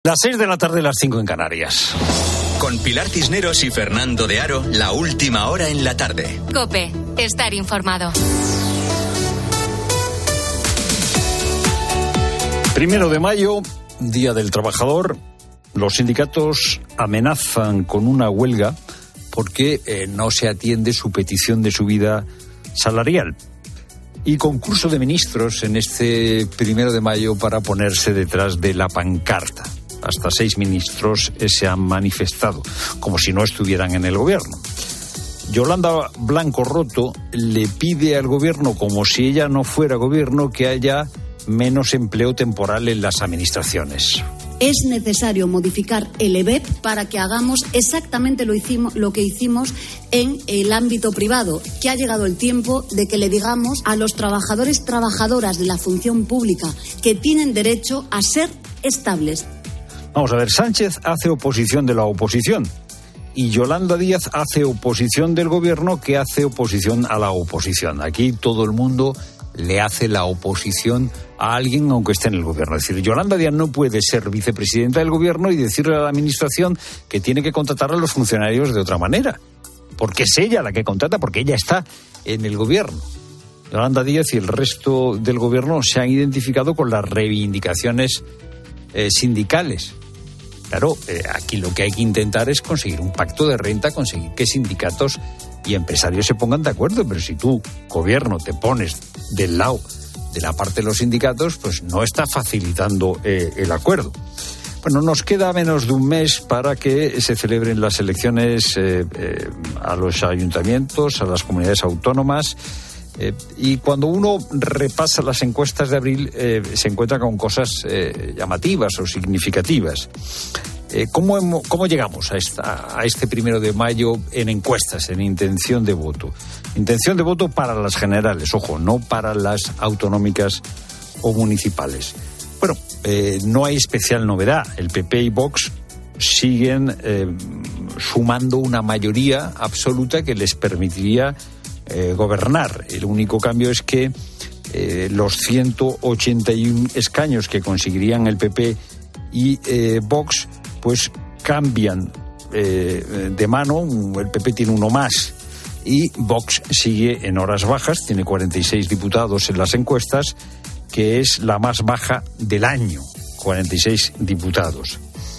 Las 6 de la tarde, las 5 en Canarias. Con Pilar Cisneros y Fernando de Aro, la última hora en la tarde. COPE, estar informado. 1 de mayo, Día del Trabajador. Los sindicatos amenazan con una huelga porque no se atiende su petición de subida salarial. Y concurso de ministros en este 1 de mayo para ponerse detrás de la pancarta. Hasta 6 ministros se han manifestado, como si no estuvieran en el gobierno. Yolanda Blanco Roto le pide al gobierno, como si ella no fuera gobierno, que haya menos empleo temporal en las administraciones. Es necesario modificar el EBEP para que hagamos exactamente lo que hicimos en el ámbito privado, que ha llegado el tiempo de que le digamos a los trabajadores, trabajadoras de la función pública que tienen derecho a ser estables. Vamos a ver, Sánchez hace oposición de la oposición y Yolanda Díaz hace oposición del gobierno que hace oposición a la oposición. Aquí todo el mundo le hace la oposición a alguien aunque esté en el gobierno. Es decir, Yolanda Díaz no puede ser vicepresidenta del gobierno y decirle a la administración que tiene que contratar a los funcionarios de otra manera, porque es ella la que contrata, porque ella está en el gobierno. Yolanda Díaz y el resto del gobierno se han identificado con las reivindicaciones sindicales. Claro, aquí lo que hay que intentar es conseguir un pacto de renta, conseguir que sindicatos y empresarios se pongan de acuerdo, pero si tú, gobierno, te pones del lado de la parte de los sindicatos, pues no está facilitando el acuerdo. Bueno, nos queda menos de un mes para que se celebren las elecciones a los ayuntamientos, a las comunidades autónomas, y cuando uno repasa las encuestas de abril se encuentra con cosas llamativas o significativas. ¿Cómo llegamos a este 1 de mayo en encuestas, en intención de voto? Intención de voto para las generales, ojo, no para las autonómicas o municipales. Bueno, no hay especial novedad. El PP y Vox siguen sumando una mayoría absoluta que les permitiría gobernar. El único cambio es que los 181 escaños que conseguirían el PP y Vox pues cambian de mano. El PP tiene uno más y Vox sigue en horas bajas, tiene 46 diputados en las encuestas, que es la más baja del año, 46 diputados.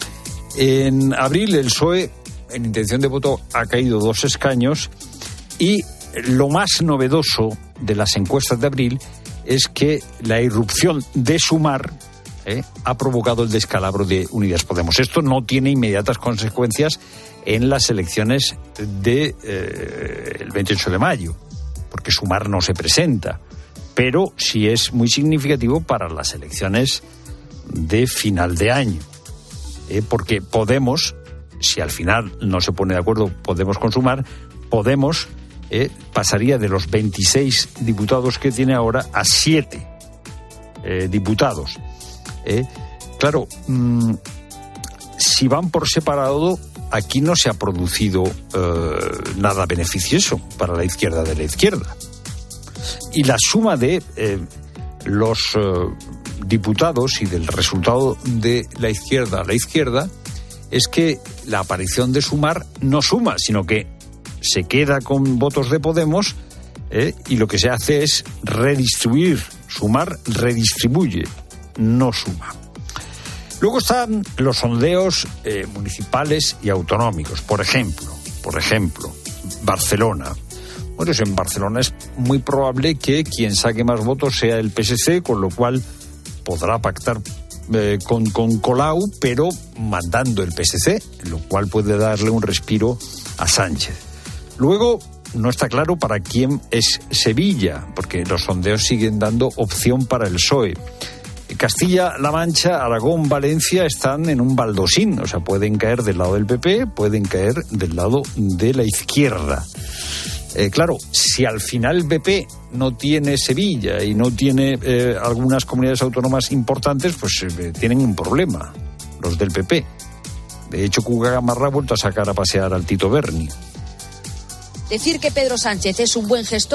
En abril el PSOE en intención de voto ha caído 2 escaños y lo más novedoso de las encuestas de abril es que la irrupción de Sumar ha provocado el descalabro de Unidas Podemos. Esto no tiene inmediatas consecuencias en las elecciones del 28 de mayo, porque Sumar no se presenta, pero sí es muy significativo para las elecciones de final de año, porque Podemos, si al final no se pone de acuerdo Podemos con Sumar, Podemos pasaría de los 26 diputados que tiene ahora a 7 diputados. Claro, si van por separado, aquí no se ha producido nada beneficioso para la izquierda de la izquierda. Y la suma de los diputados y del resultado de la izquierda a la izquierda es que la aparición de Sumar no suma, sino que se queda con votos de Podemos y lo que se hace es redistribuir. Sumar redistribuye, no suma. Luego están los sondeos municipales y autonómicos. Por ejemplo, Barcelona. Bueno, en Barcelona es muy probable que quien saque más votos sea el PSC, con lo cual podrá pactar con Colau, pero mandando el PSC, lo cual puede darle un respiro a Sánchez. Luego, no está claro para quién es Sevilla, porque los sondeos siguen dando opción para el PSOE. Castilla-La Mancha, Aragón, Valencia están en un baldosín, o sea, pueden caer del lado del PP, pueden caer del lado de la izquierda. Claro, si al final el PP no tiene Sevilla y no tiene algunas comunidades autónomas importantes, pues tienen un problema, los del PP. De hecho, Cuca Gamarra ha vuelto a sacar a pasear al Tito Berni. Decir que Pedro Sánchez es un buen gestor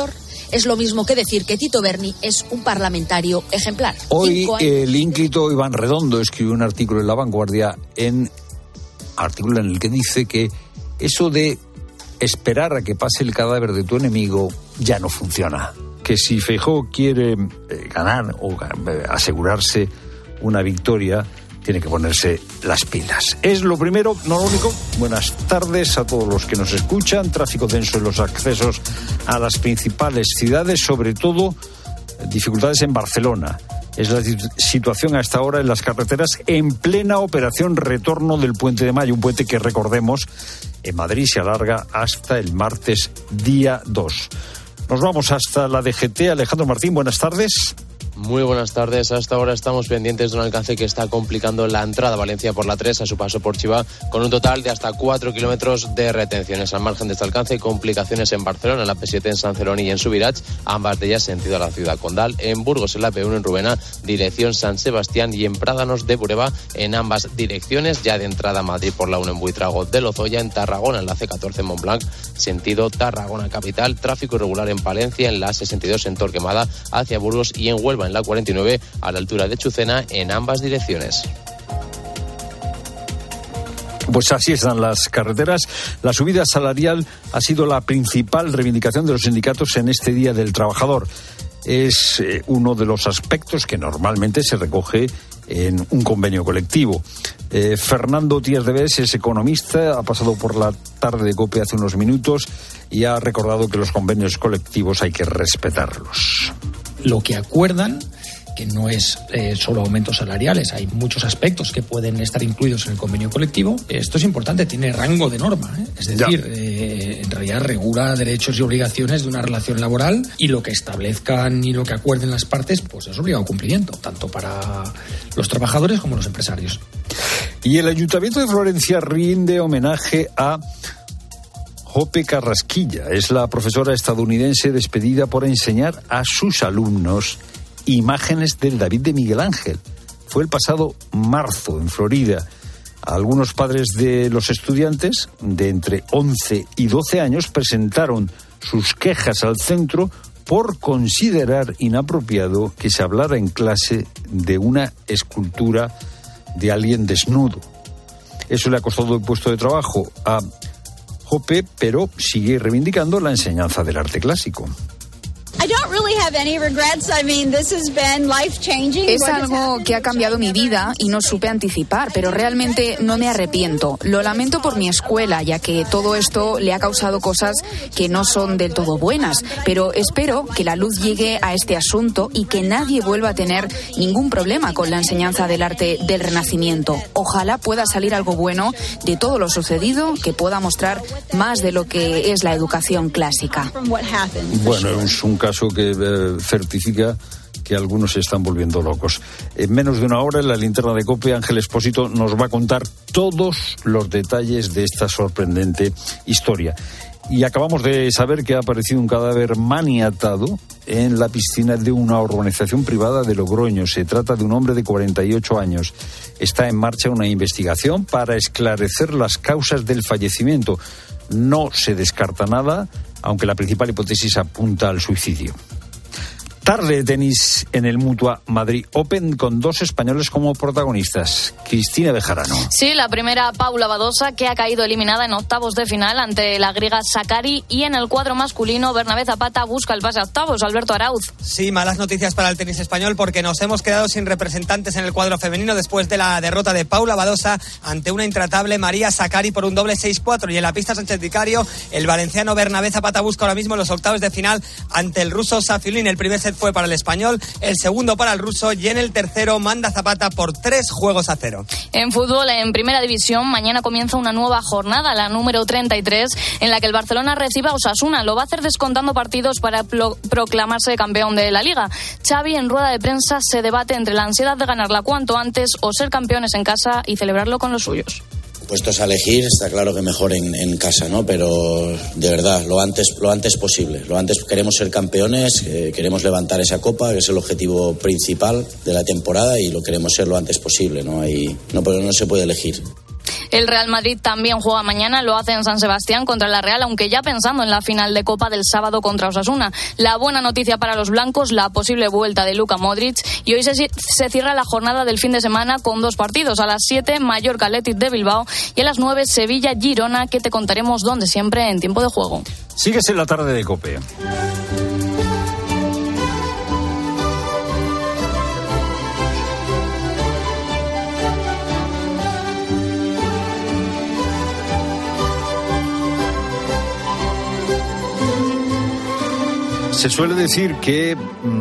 es lo mismo que decir que Tito Berni es un parlamentario ejemplar. Hoy el ínclito Iván Redondo escribió un artículo en La Vanguardia, artículo en el que dice que eso de esperar a que pase el cadáver de tu enemigo ya no funciona. Que si Feijóo quiere ganar o asegurarse una victoria, tiene que ponerse las pilas. Es lo primero, no lo único. Buenas tardes a todos los que nos escuchan. Tráfico denso en los accesos a las principales ciudades, sobre todo dificultades en Barcelona. Es la situación a esta hora en las carreteras en plena operación retorno del Puente de Mayo, un puente que, recordemos, en Madrid se alarga hasta el martes día 2. Nos vamos hasta la DGT. Alejandro Martín, buenas tardes. Muy buenas tardes. Hasta ahora estamos pendientes de un alcance que está complicando la entrada a Valencia por la 3 a su paso por Chiva, con un total de hasta 4 kilómetros de retenciones. Al margen de este alcance, complicaciones en Barcelona, en la P7 en San Celoni y en Subirats, ambas de ellas sentido a la ciudad condal. En Burgos, en la P1 en Rubena, dirección San Sebastián, y en Prádanos de Bureba, en ambas direcciones, ya de entrada a Madrid por la 1 en Buitrago de Lozoya. En Tarragona, en la C14 en Montblanc, sentido Tarragona capital. Tráfico irregular en Palencia, en la 62 en Torquemada hacia Burgos, y en Huelva, en la 49 a la altura de Chucena, en ambas direcciones. Pues así están las carreteras. La subida salarial ha sido la principal reivindicación de los sindicatos en este Día del Trabajador. Es uno de los aspectos que normalmente se recoge en un convenio colectivo. Fernando Díaz de Bes es economista, ha pasado por la tarde de COPE hace unos minutos y ha recordado que los convenios colectivos hay que respetarlos. Lo que acuerdan, que no es solo aumentos salariales, hay muchos aspectos que pueden estar incluidos en el convenio colectivo. Esto es importante, tiene rango de norma, es decir, en realidad regula derechos y obligaciones de una relación laboral, y lo que establezcan y lo que acuerden las partes, pues es obligado cumplimiento, tanto para los trabajadores como los empresarios. Y el Ayuntamiento de Florencia rinde homenaje a Jope Carrasquilla. Es la profesora estadounidense despedida por enseñar a sus alumnos imágenes del David de Miguel Ángel. Fue el pasado marzo en Florida. Algunos padres de los estudiantes de entre 11 y 12 años presentaron sus quejas al centro por considerar inapropiado que se hablara en clase de una escultura de alguien desnudo. Eso le ha costado el puesto de trabajo a Jope, pero sigue reivindicando la enseñanza del arte clásico. Es algo que ha cambiado mi vida y no supe anticipar, pero realmente no me arrepiento. Lo lamento por mi escuela, ya que todo esto le ha causado cosas que no son del todo buenas, pero espero que la luz llegue a este asunto y que nadie vuelva a tener ningún problema con la enseñanza del arte del Renacimiento. Ojalá pueda salir algo bueno de todo lo sucedido, que pueda mostrar más de lo que es la educación clásica. Bueno, es un caso que certifica que algunos se están volviendo locos. En menos de una hora, en la linterna de COPE, Ángel Expósito nos va a contar todos los detalles de esta sorprendente historia. Y acabamos de saber que ha aparecido un cadáver maniatado en la piscina de una urbanización privada de Logroño. Se trata de un hombre de 48 años. Está en marcha una investigación para esclarecer las causas del fallecimiento. No se descarta nada, aunque la principal hipótesis apunta al suicidio. Tarde de tenis en el Mutua Madrid Open con dos españoles como protagonistas. Cristina Bejarano. Sí, la primera, Paula Badosa, que ha caído eliminada en octavos de final ante la griega Sakkari, y en el cuadro masculino, Bernabé Zapata busca el pase a octavos. Alberto Arauz. Sí, malas noticias para el tenis español, porque nos hemos quedado sin representantes en el cuadro femenino después de la derrota de Paula Badosa ante una intratable María Sakkari por un doble 6-4. Y en la pista Sánchez Vicario, el valenciano Bernabé Zapata busca ahora mismo los octavos de final ante el ruso Safiullin. El primer set fue para el español, el segundo para el ruso, y en el tercero manda Zapata por 3-0. En fútbol, en primera división, mañana comienza una nueva jornada, la número 33, en la que el Barcelona recibe a Osasuna. Lo va a hacer descontando partidos para proclamarse campeón de la Liga. Xavi, en rueda de prensa, se debate entre la ansiedad de ganarla cuanto antes o ser campeones en casa y celebrarlo con los suyos. Puestos a elegir, está claro que mejor en casa, ¿no? Pero de verdad, lo antes posible. Lo antes queremos ser campeones, queremos levantar esa copa, que es el objetivo principal de la temporada, y lo queremos ser lo antes posible, ¿no? No se puede elegir. El Real Madrid también juega mañana, lo hace en San Sebastián contra la Real, aunque ya pensando en la final de Copa del sábado contra Osasuna. La buena noticia para los blancos, la posible vuelta de Luka Modric, y hoy se cierra la jornada del fin de semana con 2 partidos. A las 7, Mallorca Athletic de Bilbao, y a las 9, Sevilla Girona, que te contaremos donde siempre en tiempo de juego. Sigues en la tarde de COPE. Se suele decir que,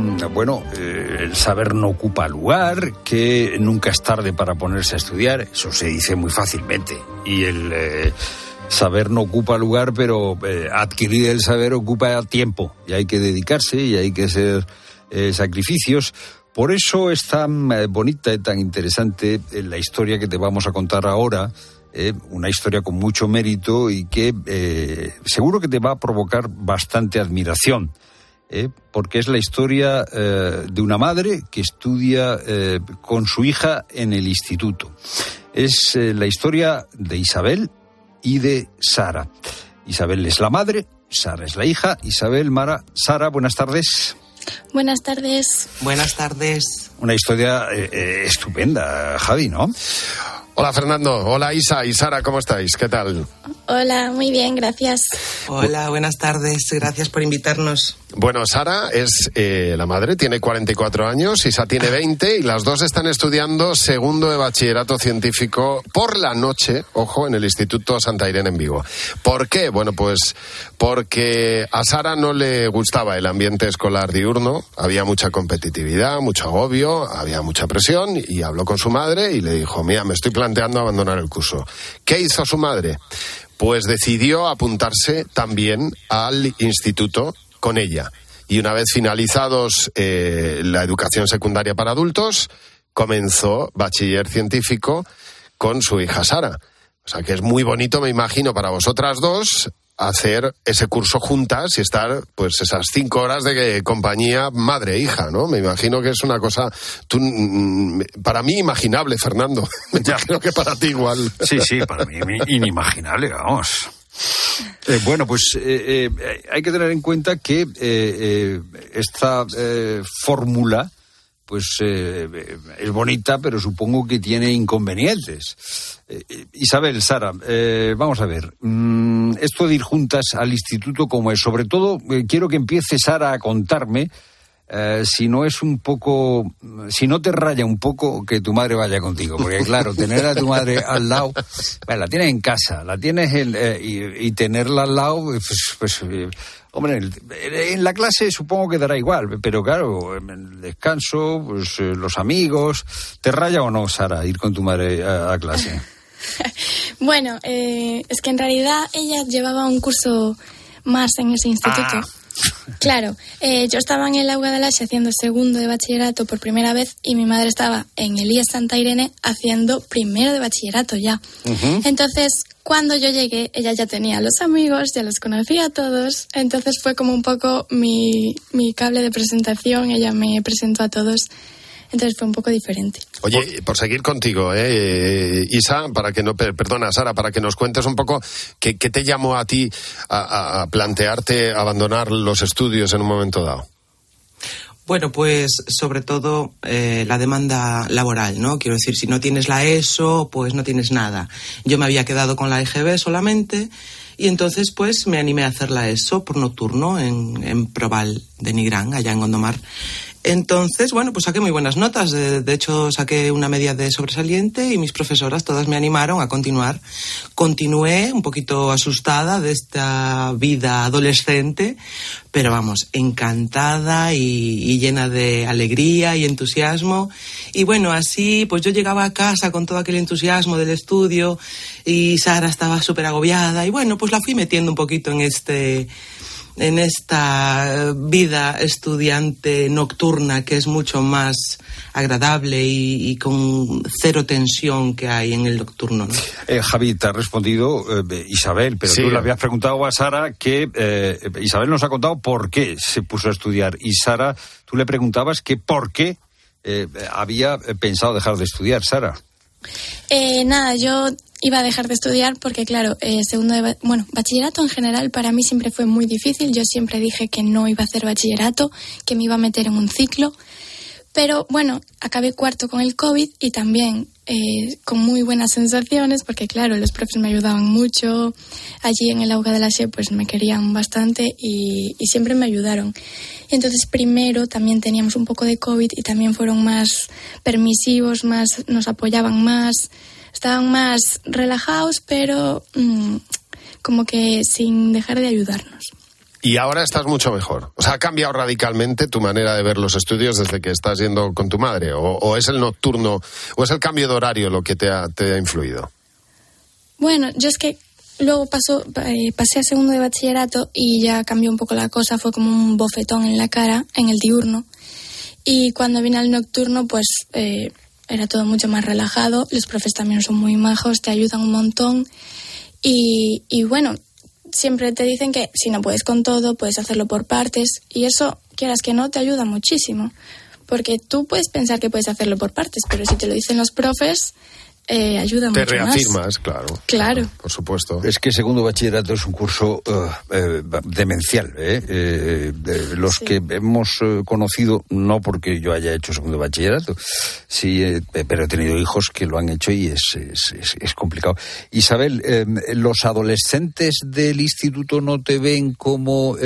el saber no ocupa lugar, que nunca es tarde para ponerse a estudiar. Eso se dice muy fácilmente. Y el saber no ocupa lugar, pero adquirir el saber ocupa tiempo. Y hay que dedicarse y hay que hacer sacrificios. Por eso es tan bonita y tan interesante la historia que te vamos a contar ahora. Una historia con mucho mérito y que seguro que te va a provocar bastante admiración. Porque es la historia de una madre que estudia con su hija en el instituto. Es la historia de Isabel y de Sara. Isabel es la madre, Sara es la hija. Isabel, Mara, Sara, buenas tardes. Buenas tardes. Buenas tardes. Una historia estupenda, Javi, ¿no? Hola, Fernando. Hola, Isa y Sara, ¿cómo estáis? ¿Qué tal? Hola, muy bien, gracias. Hola, buenas tardes. Gracias por invitarnos. Bueno, Sara es la madre, tiene 44 años, Isa tiene 20 y las dos están estudiando segundo de bachillerato científico por la noche, ojo, en el Instituto Santa Irene en Vigo. ¿Por qué? Bueno, pues porque a Sara no le gustaba el ambiente escolar diurno, había mucha competitividad, mucho agobio, había mucha presión y habló con su madre y le dijo, mira, me estoy planteando abandonar el curso. ¿Qué hizo su madre? Pues decidió apuntarse también al instituto con ella. Y una vez finalizados la educación secundaria para adultos, comenzó bachiller científico con su hija Sara. O sea que es muy bonito, me imagino, para vosotras dos hacer ese curso juntas y estar pues esas 5 horas de compañía madre-hija, ¿no? Me imagino que es una cosa para mí inimaginable, Fernando. Me imagino que para ti igual. Sí, para mí inimaginable, vamos. Pues hay que tener en cuenta que esta fórmula pues es bonita, pero supongo que tiene inconvenientes. Isabel, Sara, vamos a ver. Esto de ir juntas al instituto, ¿cómo es? Sobre todo, quiero que empiece Sara a contarme si no es un poco, si no te raya un poco que tu madre vaya contigo, porque claro, tener a tu madre al lado, bueno, la tienes en casa, la tienes y tenerla al lado, pues hombre, en la clase supongo que dará igual, pero claro, en el descanso, pues los amigos, ¿te raya o no, Sara, ir con tu madre a clase? Bueno, es que en realidad ella llevaba un curso más en ese instituto. Claro, yo estaba en el Auga de Laxe haciendo segundo de bachillerato por primera vez y mi madre estaba en el IES Santa Irene haciendo primero de bachillerato ya. Uh-huh. Entonces, cuando yo llegué, ella ya tenía los amigos, ya los conocía a todos. Entonces fue como un poco mi cable de presentación, ella me presentó a todos. Entonces fue un poco diferente. Oye, por seguir contigo, Isa, Sara, para que nos cuentes un poco qué te llamó a ti a plantearte abandonar los estudios en un momento dado. Bueno, pues sobre todo la demanda laboral, ¿no? Quiero decir, si no tienes la ESO, pues no tienes nada. Yo me había quedado con la EGB solamente y entonces pues me animé a hacer la ESO por nocturno en Proval de Nigrán, allá en Gondomar. Entonces, bueno, pues saqué muy buenas notas. De hecho, saqué una media de sobresaliente y mis profesoras todas me animaron a continuar. Continué un poquito asustada de esta vida adolescente, pero vamos, encantada y llena de alegría y entusiasmo. Y bueno, así pues yo llegaba a casa con todo aquel entusiasmo del estudio y Sara estaba súper agobiada y bueno, pues la fui metiendo un poquito en esta vida estudiante nocturna que es mucho más agradable y con cero tensión que hay en el nocturno, ¿no? Javi, te ha respondido Isabel, pero sí. Tú le habías preguntado a Sara que Isabel nos ha contado por qué se puso a estudiar y Sara, tú le preguntabas que por qué había pensado dejar de estudiar, Sara. Nada, yo iba a dejar de estudiar porque, claro, bachillerato en general para mí siempre fue muy difícil. Yo siempre dije que no iba a hacer bachillerato, que me iba a meter en un ciclo. Pero bueno, acabé cuarto con el COVID y también con muy buenas sensaciones porque, claro, los profes me ayudaban mucho. Allí en el Auga de la Xe pues me querían bastante y siempre me ayudaron. Y entonces primero también teníamos un poco de COVID y también fueron más permisivos, nos apoyaban más, estaban más relajados, pero como que sin dejar de ayudarnos. Y ahora estás mucho mejor. O sea, ¿ha cambiado radicalmente tu manera de ver los estudios desde que estás yendo con tu madre? ¿O es el nocturno, o es el cambio de horario lo que te ha influido? Bueno, yo es que luego pasé a segundo de bachillerato y ya cambió un poco la cosa. Fue como un bofetón en la cara, en el diurno. Y cuando vine al nocturno, pues era todo mucho más relajado. Los profes también son muy majos, te ayudan un montón. Y bueno, siempre te dicen que si no puedes con todo, puedes hacerlo por partes. Y eso, quieras que no, te ayuda muchísimo. Porque tú puedes pensar que puedes hacerlo por partes, pero si te lo dicen los profes, ayuda mucho más. Te reafirmas, claro. Claro. Por supuesto. Es que segundo bachillerato es un curso demencial. Los que hemos conocido, no porque yo haya hecho segundo bachillerato, sí, pero he tenido hijos que lo han hecho y es complicado. Isabel, ¿los adolescentes del instituto no te ven como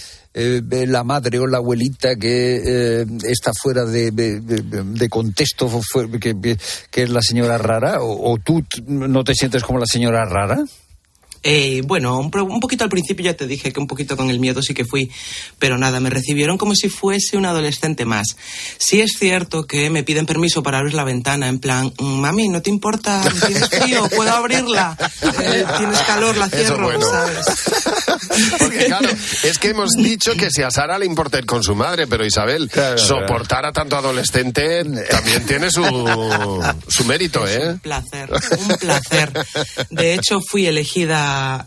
la madre o la abuelita que está fuera de contexto, que es la señora rara? ¿O tú no te sientes como la señora rara? Bueno, un poquito al principio ya te dije que un poquito con el miedo sí que fui, pero nada, me recibieron como si fuese un adolescente más. Sí es cierto que me piden permiso para abrir la ventana, en plan, mami, ¿no te importa? ¿Tienes frío? ¿Puedo abrirla? ¿Tienes calor? La cierro, bueno. ¿Sabes? Porque claro, es que hemos dicho que si a Sara le importa ir con su madre, pero Isabel, soportar a tanto adolescente también tiene su mérito, ¿eh? Un placer. De hecho, fui elegida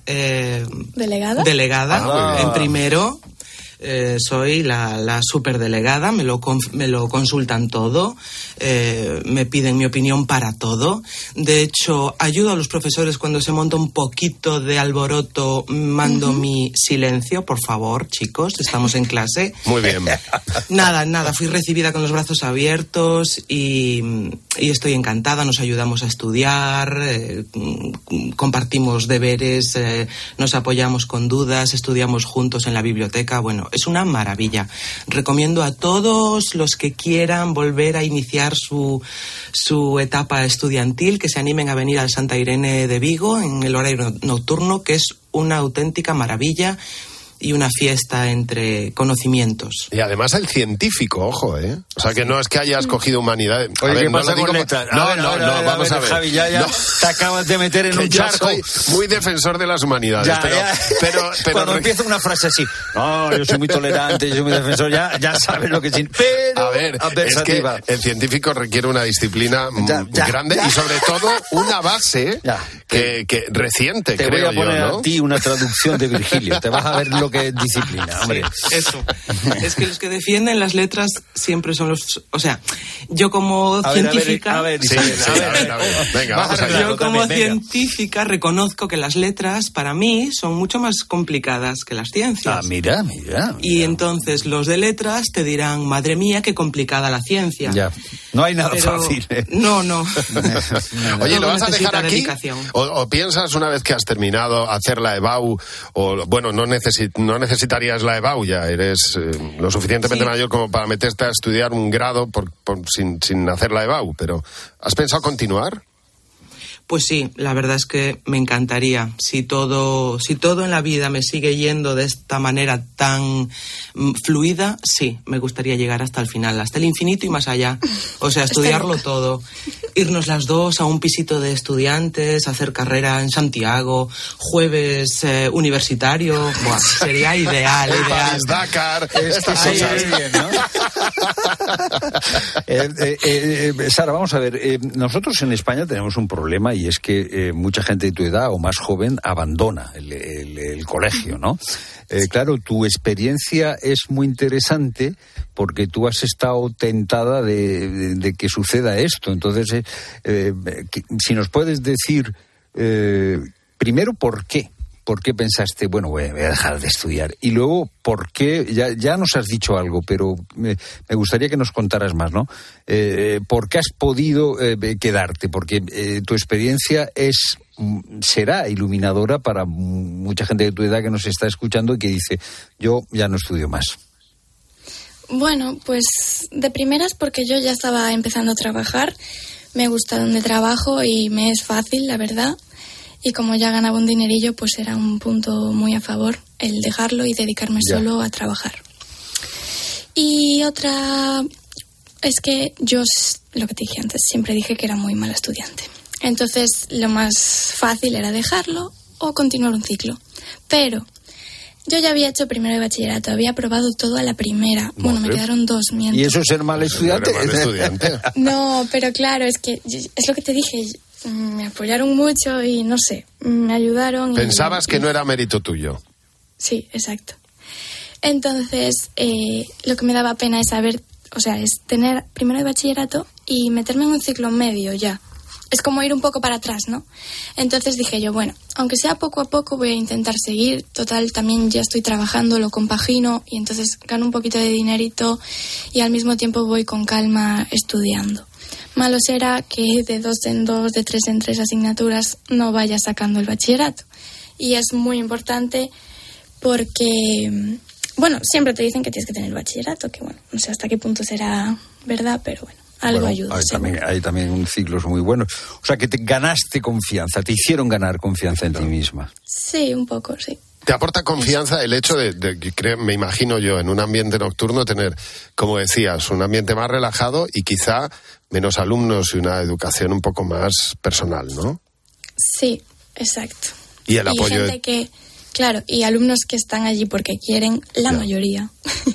delegada en primero. Soy la superdelegada, me lo consultan todo, me piden mi opinión para todo. De hecho, ayudo a los profesores cuando se monta un poquito de alboroto, mando mi silencio, por favor, chicos, estamos en clase. Muy bien. Nada, fui recibida con los brazos abiertos y estoy encantada, nos ayudamos a estudiar, compartimos deberes, nos apoyamos con dudas, estudiamos juntos en la biblioteca, bueno, es una maravilla. Recomiendo a todos los que quieran volver a iniciar su etapa estudiantil que se animen a venir al Santa Irene de Vigo en el horario nocturno, que es una auténtica maravilla y una fiesta entre conocimientos. Y además el científico, ojo, ¿eh? O sea, que no es que hayas cogido humanidades. Oye, ¿qué pasa con letras? No, vamos a ver. Javi, ya te acabas de meter en un charco. Yo soy muy defensor de las humanidades, pero cuando empieza una frase así, no, yo soy muy tolerante, yo soy muy defensor, ya sabes lo que es. Pero, a ver, es que el científico requiere una disciplina grande y sobre todo una base que reciente, te creo yo, ¿no? Te voy a poner a ti una traducción de Virgilio, te vas a ver lo que es disciplina, hombre. Sí, eso. Es que los que defienden las letras siempre son los... O sea, yo como científica... Venga, vamos allá. Yo como científica reconozco que las letras para mí son mucho más complicadas que las ciencias. Ah, mira. Y entonces los de letras te dirán, madre mía, qué complicada la ciencia. Ya, no hay nada fácil. No. Oye, ¿lo vas a dejar aquí? Dedicación. ¿O piensas una vez que has terminado hacer la EBAU? O bueno, no necesitarías la EBAU, ya eres lo suficientemente mayor como para meterte a estudiar un grado sin hacer la EBAU, pero ¿has pensado continuar? Pues sí, la verdad es que me encantaría. Si todo en la vida me sigue yendo de esta manera tan fluida, sí, me gustaría llegar hasta el final, hasta el infinito y más allá. O sea, estudiarlo todo. Irnos las dos a un pisito de estudiantes, hacer carrera en Santiago, jueves universitario. Buah, sería ideal. Dakar. Sara, vamos a ver. Nosotros en España tenemos un problema y es que mucha gente de tu edad o más joven abandona el colegio, ¿no? Claro, tu experiencia es muy interesante porque tú has estado tentada de que suceda esto. Entonces, si nos puedes decir Primero, ¿por qué? ¿Por qué pensaste, bueno, voy a dejar de estudiar? Y luego, ¿por qué? Ya nos has dicho algo, pero me gustaría que nos contaras más, ¿no? ¿Por qué has podido quedarte? Porque tu experiencia será iluminadora para mucha gente de tu edad que nos está escuchando y que dice, yo ya no estudio más. Bueno, pues de primeras porque yo ya estaba empezando a trabajar, me gusta donde trabajo y me es fácil, la verdad. Y como ya ganaba un dinerillo, pues era un punto muy a favor el dejarlo y dedicarme solo a trabajar. Y otra es que yo, lo que te dije antes, siempre dije que era muy mala estudiante. Entonces lo más fácil era dejarlo o continuar un ciclo. Pero yo ya había hecho primero de bachillerato, había aprobado todo a la primera. Bueno, me quedaron 2, miento. ¿Y eso es ser mal estudiante? No, pero claro, es que es lo que te dije. Me apoyaron mucho y no sé, me ayudaron. ¿Pensabas que no era mérito tuyo? Sí, exacto. Entonces, lo que me daba pena es es tener primero de bachillerato y meterme en un ciclo medio ya. Es como ir un poco para atrás, ¿no? Entonces dije yo, bueno, aunque sea poco a poco voy a intentar seguir. Total, también ya estoy trabajando, lo compagino y entonces gano un poquito de dinerito y al mismo tiempo voy con calma estudiando. Malo será que de 2 en 2, de 3 en 3 asignaturas no vaya sacando el bachillerato. Y es muy importante porque, bueno, siempre te dicen que tienes que tener el bachillerato, que bueno, no sé hasta qué punto será verdad, pero bueno, algo ayuda. Hay también ciclos muy buenos. O sea, que te ganaste confianza, te hicieron ganar confianza en ti misma. Sí, un poco, sí. ¿Te aporta confianza el hecho me imagino yo, en un ambiente nocturno tener, como decías, un ambiente más relajado y quizá menos alumnos y una educación un poco más personal, ¿no? Sí, exacto. Y el apoyo gente claro, y alumnos que están allí porque quieren, la mayoría.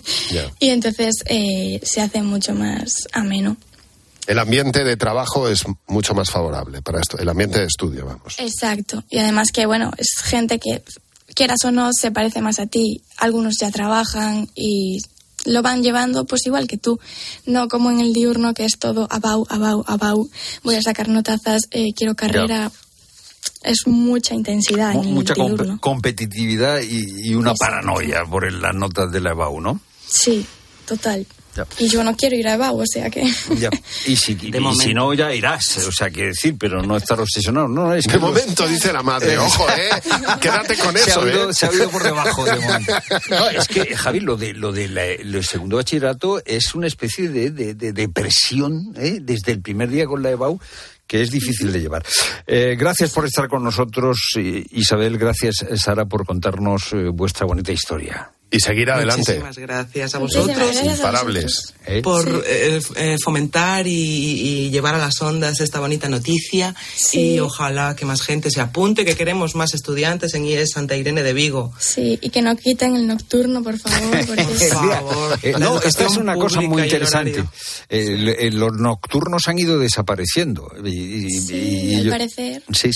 Y entonces se hace mucho más ameno. El ambiente de trabajo es mucho más favorable para esto, el ambiente de estudio, vamos. Exacto. Y además que, bueno, es gente que, quieras o no, se parece más a ti. Algunos ya trabajan y lo van llevando pues igual que tú. No como en el diurno, que es todo abau. Voy a sacar notazas, quiero carrera. Es mucha intensidad en mucha el diurno. Competitividad y una paranoia por las notas de la EBAU, ¿no? Sí, total. Y yo no quiero ir a EBAU, o sea que... Y si no, ya irás, o sea, quiere decir, pero no estar obsesionado. No, es que de momento, dice la madre, ojo, quédate con eso, se ha oído por debajo, de momento. No, es que, Javi, lo del segundo bachillerato es una especie de presión, desde el primer día con la EBAU, que es difícil de llevar. Gracias por estar con nosotros, Isabel, gracias, Sara, por contarnos vuestra bonita historia. Y seguir adelante. Muchísimas gracias a vosotros. Imparables. Por fomentar y llevar a las ondas esta bonita noticia. Sí. Y ojalá que más gente se apunte, que queremos más estudiantes en IES Santa Irene de Vigo. Sí, y que no quiten el nocturno, por favor. Porque... por favor. No, esta es una cosa muy interesante. Los nocturnos han ido desapareciendo. Al parecer. Sí.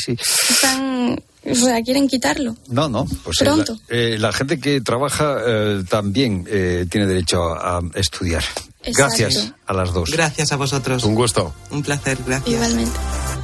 Están... O sea, quieren quitarlo. No. Pues pronto. La gente que trabaja también tiene derecho a estudiar. Exacto. Gracias a las dos. Gracias a vosotros. Un gusto. Un placer, gracias. Igualmente.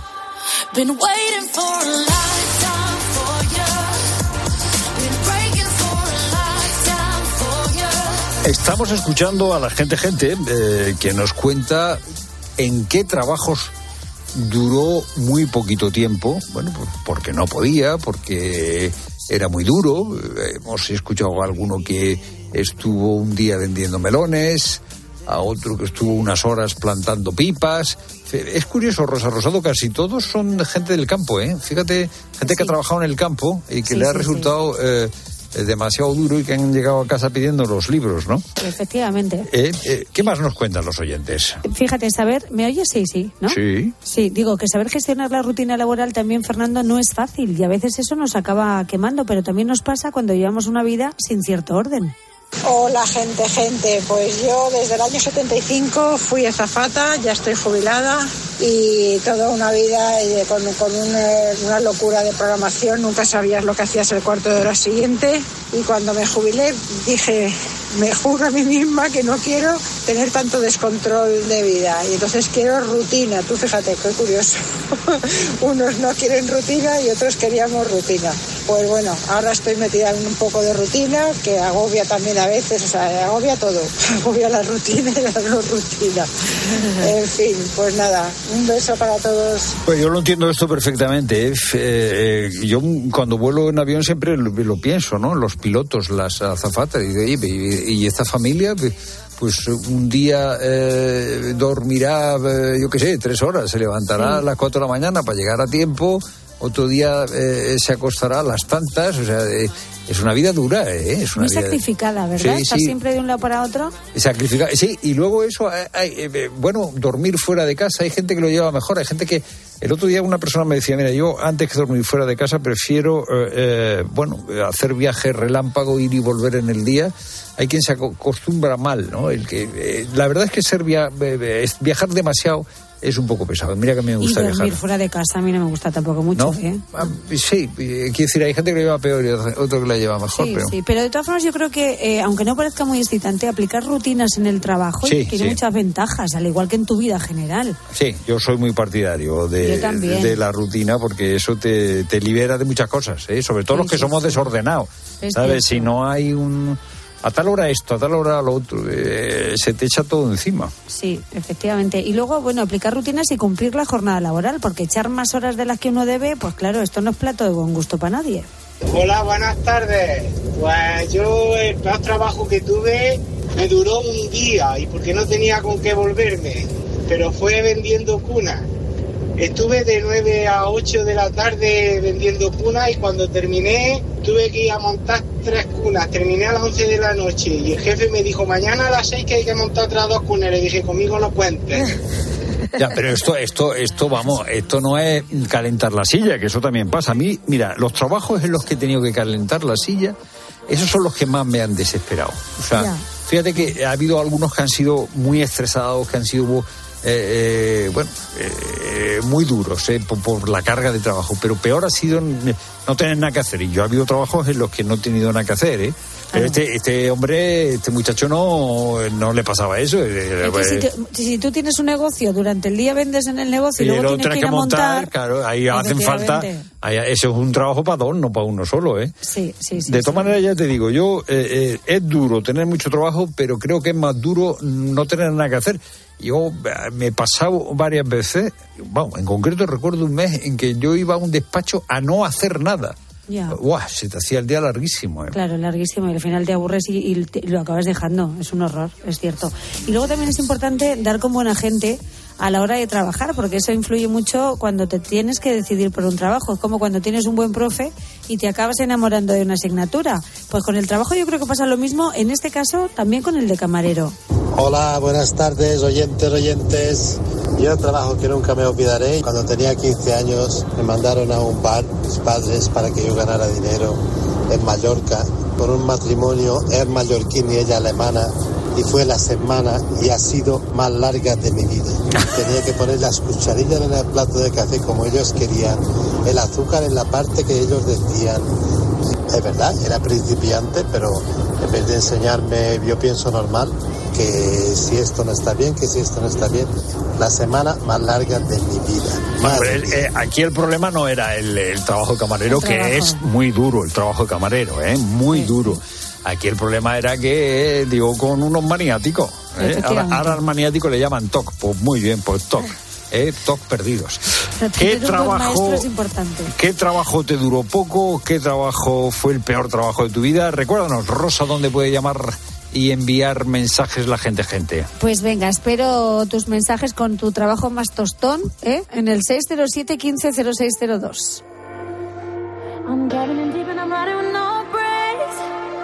Estamos escuchando a la gente que nos cuenta en qué trabajos duró muy poquito tiempo, bueno, porque no podía, porque era muy duro. Hemos escuchado a alguno que estuvo un día vendiendo melones, a otro que estuvo unas horas plantando pipas. Es curioso, Rosa Rosado, casi todos son gente del campo, Fíjate, gente que ha trabajado en el campo y que le ha resultado demasiado duro y que han llegado a casa pidiendo los libros, ¿no? Efectivamente. ¿Qué más nos cuentan los oyentes? Fíjate, ¿me oyes? Sí, ¿no? Sí. Sí, digo que saber gestionar la rutina laboral también, Fernando, no es fácil y a veces eso nos acaba quemando, pero también nos pasa cuando llevamos una vida sin cierto orden. Hola gente, pues yo desde el año 75 fui azafata, ya estoy jubilada y toda una vida con una locura de programación, nunca sabías lo que hacías el cuarto de hora siguiente y cuando me jubilé dije, me juro a mí misma que no quiero tener tanto descontrol de vida y entonces quiero rutina. Tú fíjate, qué curioso. Unos no quieren rutina y otros queríamos rutina. Pues bueno, ahora estoy metida en un poco de rutina que agobia también a veces, o sea, agobia todo. Agobia la rutina y la no rutina. En fin, pues nada, un beso para todos. Pues yo lo entiendo esto perfectamente. Yo cuando vuelo en avión siempre lo pienso, ¿no? Los pilotos, las azafatas, y esta familia, pues un día dormirá, yo qué sé, 3 horas, se levantará a las 4 de la mañana para llegar a tiempo, otro día se acostará a las tantas, o sea, es una vida dura, es una muy vida sacrificada, ¿verdad? Estar siempre de un lado para otro. Sacrificada, sí, y luego eso, bueno, dormir fuera de casa, hay gente que lo lleva mejor, hay gente que... El otro día una persona me decía, mira, yo antes que dormir fuera de casa prefiero, hacer viajes relámpago, ir y volver en el día. Hay quien se acostumbra mal, ¿no? La verdad es que viajar demasiado es un poco pesado. Mira que a mí me gusta viajar. Y dormir fuera de casa a mí no me gusta tampoco mucho, ¿no? Sí, quiero decir, hay gente que lo lleva peor y otro que la lleva mejor. Sí, pero de todas formas yo creo que, aunque no parezca muy excitante, aplicar rutinas en el trabajo tiene muchas ventajas, al igual que en tu vida general. Sí, yo soy muy partidario de la rutina porque eso te libera de muchas cosas, sobre todo los que somos desordenados, ¿sabes? Si no hay a tal hora esto, a tal hora lo otro, se te echa todo encima. Sí, efectivamente. Y luego, bueno, aplicar rutinas y cumplir la jornada laboral, porque echar más horas de las que uno debe, pues claro, esto no es plato de buen gusto para nadie. Hola, buenas tardes. Pues yo el peor trabajo que tuve me duró un día y porque no tenía con qué volverme, pero fue vendiendo cunas. Estuve de 9 a 8 de la tarde vendiendo cunas y cuando terminé tuve que ir a montar 3 cunas. Terminé a las 11 de la noche y el jefe me dijo, mañana a las 6 que hay que montar otras 2 cunas. Le dije, conmigo no cuentes. Ya, pero esto no es calentar la silla, que eso también pasa. A mí, mira, los trabajos en los que he tenido que calentar la silla, esos son los que más me han desesperado. O sea, fíjate que ha habido algunos que han sido muy estresados, que han sido... muy duros por la carga de trabajo, pero peor ha sido no tener nada que hacer, y yo ha habido trabajos en los que no he tenido nada que hacer, pero este hombre, este muchacho no le pasaba eso. Si tú tienes un negocio, durante el día vendes en el negocio y luego tienes que ir a montar, claro, ahí hacen falta, eso es un trabajo para dos, no para uno solo, Sí. De todas maneras, ya te digo, yo es duro tener mucho trabajo, pero creo que es más duro no tener nada que hacer. Yo me he pasado varias veces, en concreto recuerdo un mes en que yo iba a un despacho a no hacer nada. Se te hacía el día larguísimo. Claro, larguísimo, y al final te aburres y lo acabas dejando. Es un horror, es cierto. Y luego también es importante dar con buena gente a la hora de trabajar, porque eso influye mucho cuando te tienes que decidir por un trabajo. Es como cuando tienes un buen profe y te acabas enamorando de una asignatura. Pues con el trabajo yo creo que pasa lo mismo, en este caso también con el de camarero. Hola, buenas tardes, oyentes. Yo trabajo que nunca me olvidaré. Cuando tenía 15 años me mandaron a un bar mis padres para que yo ganara dinero en Mallorca por un matrimonio, él mallorquín y ella alemana, y fue la semana y ha sido más larga de mi vida. Tenía que poner las cucharillas en el plato de café como ellos querían, el azúcar en la parte que ellos decían. Es verdad, era principiante, pero en vez de enseñarme, yo pienso normal, que si esto no está bien, la semana más larga de mi vida. Aquí el problema no era el trabajo de camarero, que es muy duro el trabajo de camarero, muy duro. Aquí el problema era que, con unos maniáticos. Ahora al maniático le llaman TOC. Pues muy bien, pues TOC. TOC perdidos. ¿Qué trabajo te duró poco? ¿Qué trabajo fue el peor trabajo de tu vida? Recuérdanos, Rosa, ¿dónde puede llamar y enviar mensajes la gente? Pues venga, espero tus mensajes con tu trabajo más tostón, en el 607 15 0602. I'm getting in deep and I'm riding with no brakes.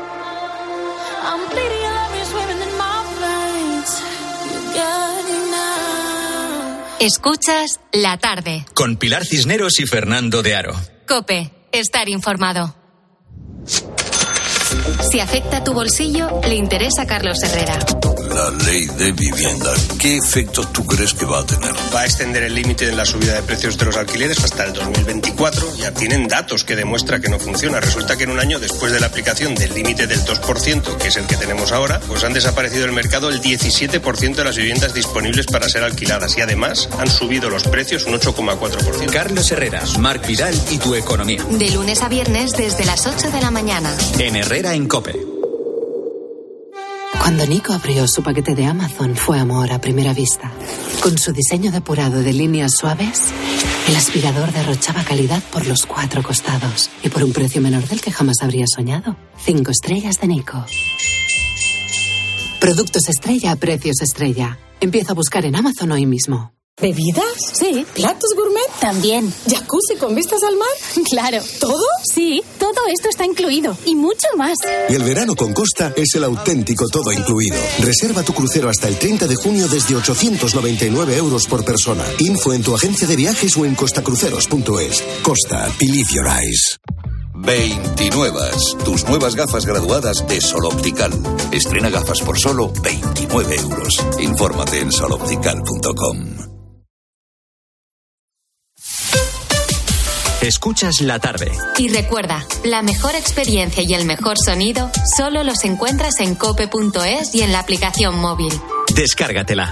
I'm bleeding, I love you, swimming in my veins. You got it now. Escuchas La Tarde con Pilar Cisneros y Fernando de Aro. COPE, estar informado. Si afecta a tu bolsillo, le interesa a Carlos Herrera. La ley de vivienda, ¿qué efectos tú crees que va a tener? Va a extender el límite de la subida de precios de los alquileres hasta el 2024. Ya tienen datos que demuestran que no funciona. Resulta que en un año después de la aplicación del límite del 2%, que es el que tenemos ahora, pues han desaparecido del mercado el 17% de las viviendas disponibles para ser alquiladas y además han subido los precios un 8,4%. Carlos Herrera, Marc Vidal y tu economía. De lunes a viernes desde las 8 de la mañana. En Herrera en COPE. Cuando Nico abrió su paquete de Amazon fue amor a primera vista. Con su diseño depurado de líneas suaves, el aspirador derrochaba calidad por los 4 costados y por un precio menor del que jamás habría soñado. 5 estrellas de Nico. Productos estrella a precios estrella. Empieza a buscar en Amazon hoy mismo. ¿Bebidas? Sí. ¿Platos gourmet? También. ¿Jacuzzi con vistas al mar? Claro. ¿Todo? Sí, todo esto está incluido y mucho más. Y el verano con Costa es el auténtico todo incluido. Reserva tu crucero hasta el 30 de junio desde 899 euros por persona. Info en tu agencia de viajes o en costacruceros.es. Costa, believe your eyes. 29. Tus nuevas gafas graduadas de Sol Optical. Estrena gafas por solo 29 euros. Infórmate en soloptical.com. Escuchas la tarde. Y recuerda, la mejor experiencia y el mejor sonido solo los encuentras en cope.es y en la aplicación móvil. Descárgatela.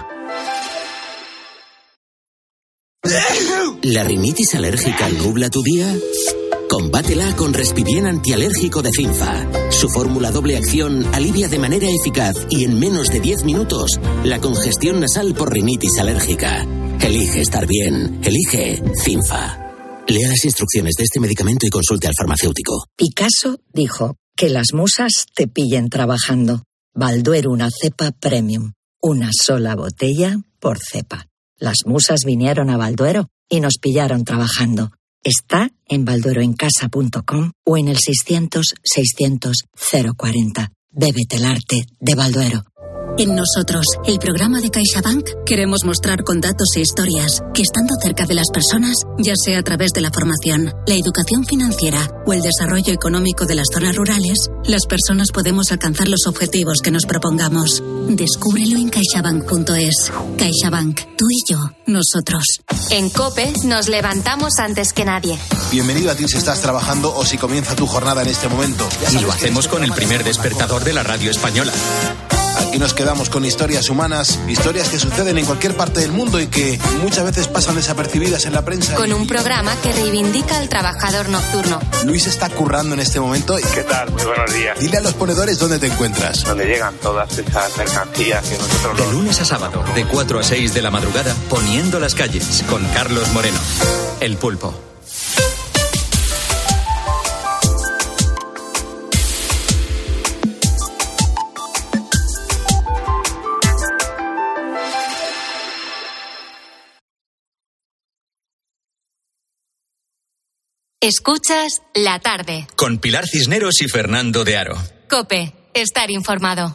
¿La rinitis alérgica nubla tu día? Combátela con Respirien antialérgico de Cinfa. Su fórmula doble acción alivia de manera eficaz y en menos de 10 minutos la congestión nasal por rinitis alérgica. Elige estar bien. Elige Cinfa. Lea las instrucciones de este medicamento y consulte al farmacéutico. Picasso dijo que las musas te pillen trabajando. Balduero, una cepa premium. Una sola botella por cepa. Las musas vinieron a Balduero y nos pillaron trabajando. Está en baldueroencasa.com o en el 600-600-040. Bébete el arte de Balduero. En Nosotros, el programa de CaixaBank, queremos mostrar con datos e historias que estando cerca de las personas, ya sea a través de la formación, la educación financiera o el desarrollo económico de las zonas rurales, las personas podemos alcanzar los objetivos que nos propongamos. Descúbrelo en caixabank.es. CaixaBank, tú y yo, nosotros. En COPE nos levantamos antes que nadie. Bienvenido a ti si estás trabajando o si comienza tu jornada en este momento. Y lo hacemos con el primer despertador de la radio española. Aquí nos quedamos con historias humanas, historias que suceden en cualquier parte del mundo y que muchas veces pasan desapercibidas en la prensa. Con un programa que reivindica al trabajador nocturno. Luis está currando en este momento. ¿Qué tal? Muy buenos días. Dile a los ponedores dónde te encuentras. Donde llegan todas esas mercancías que nosotros... De lunes a sábado, de 4 a 6 de la madrugada, poniendo las calles, con Carlos Moreno. El Pulpo. Escuchas La Tarde. Con Pilar Cisneros y Fernando de Aro. COPE, estar informado.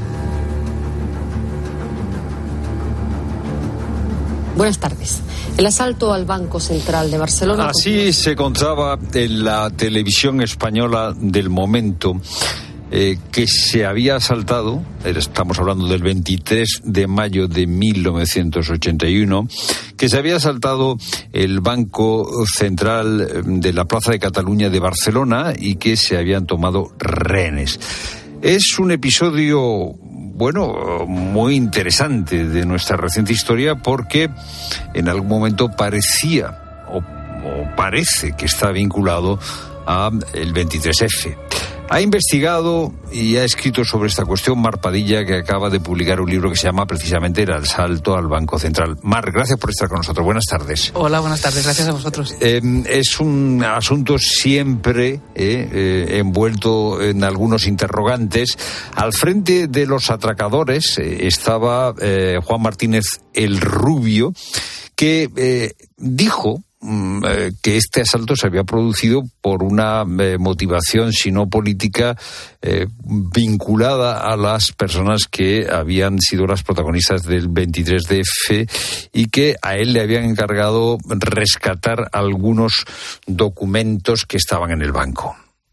Buenas tardes. El asalto al Banco Central de Barcelona... Así se contaba en la televisión española del momento. Que se había asaltado, estamos hablando del 23 de mayo de 1981, que se había asaltado el Banco Central de la Plaza de Cataluña de Barcelona y que se habían tomado rehenes. Es un episodio, bueno, muy interesante de nuestra reciente historia porque en algún momento parecía o parece que está vinculado a el 23F. Ha investigado y ha escrito sobre esta cuestión Mar Padilla, que acaba de publicar un libro que se llama precisamente El asalto al Banco Central. Mar, gracias por estar con nosotros. Buenas tardes. Hola, buenas tardes. Gracias a vosotros. Es un asunto siempre envuelto en algunos interrogantes. Al frente de los atracadores estaba Juan Martínez el Rubio, que dijo que este asalto se había producido por una motivación, si no política, vinculada a las personas que habían sido las protagonistas del 23F y que a él le habían encargado rescatar algunos documentos que estaban en el banco.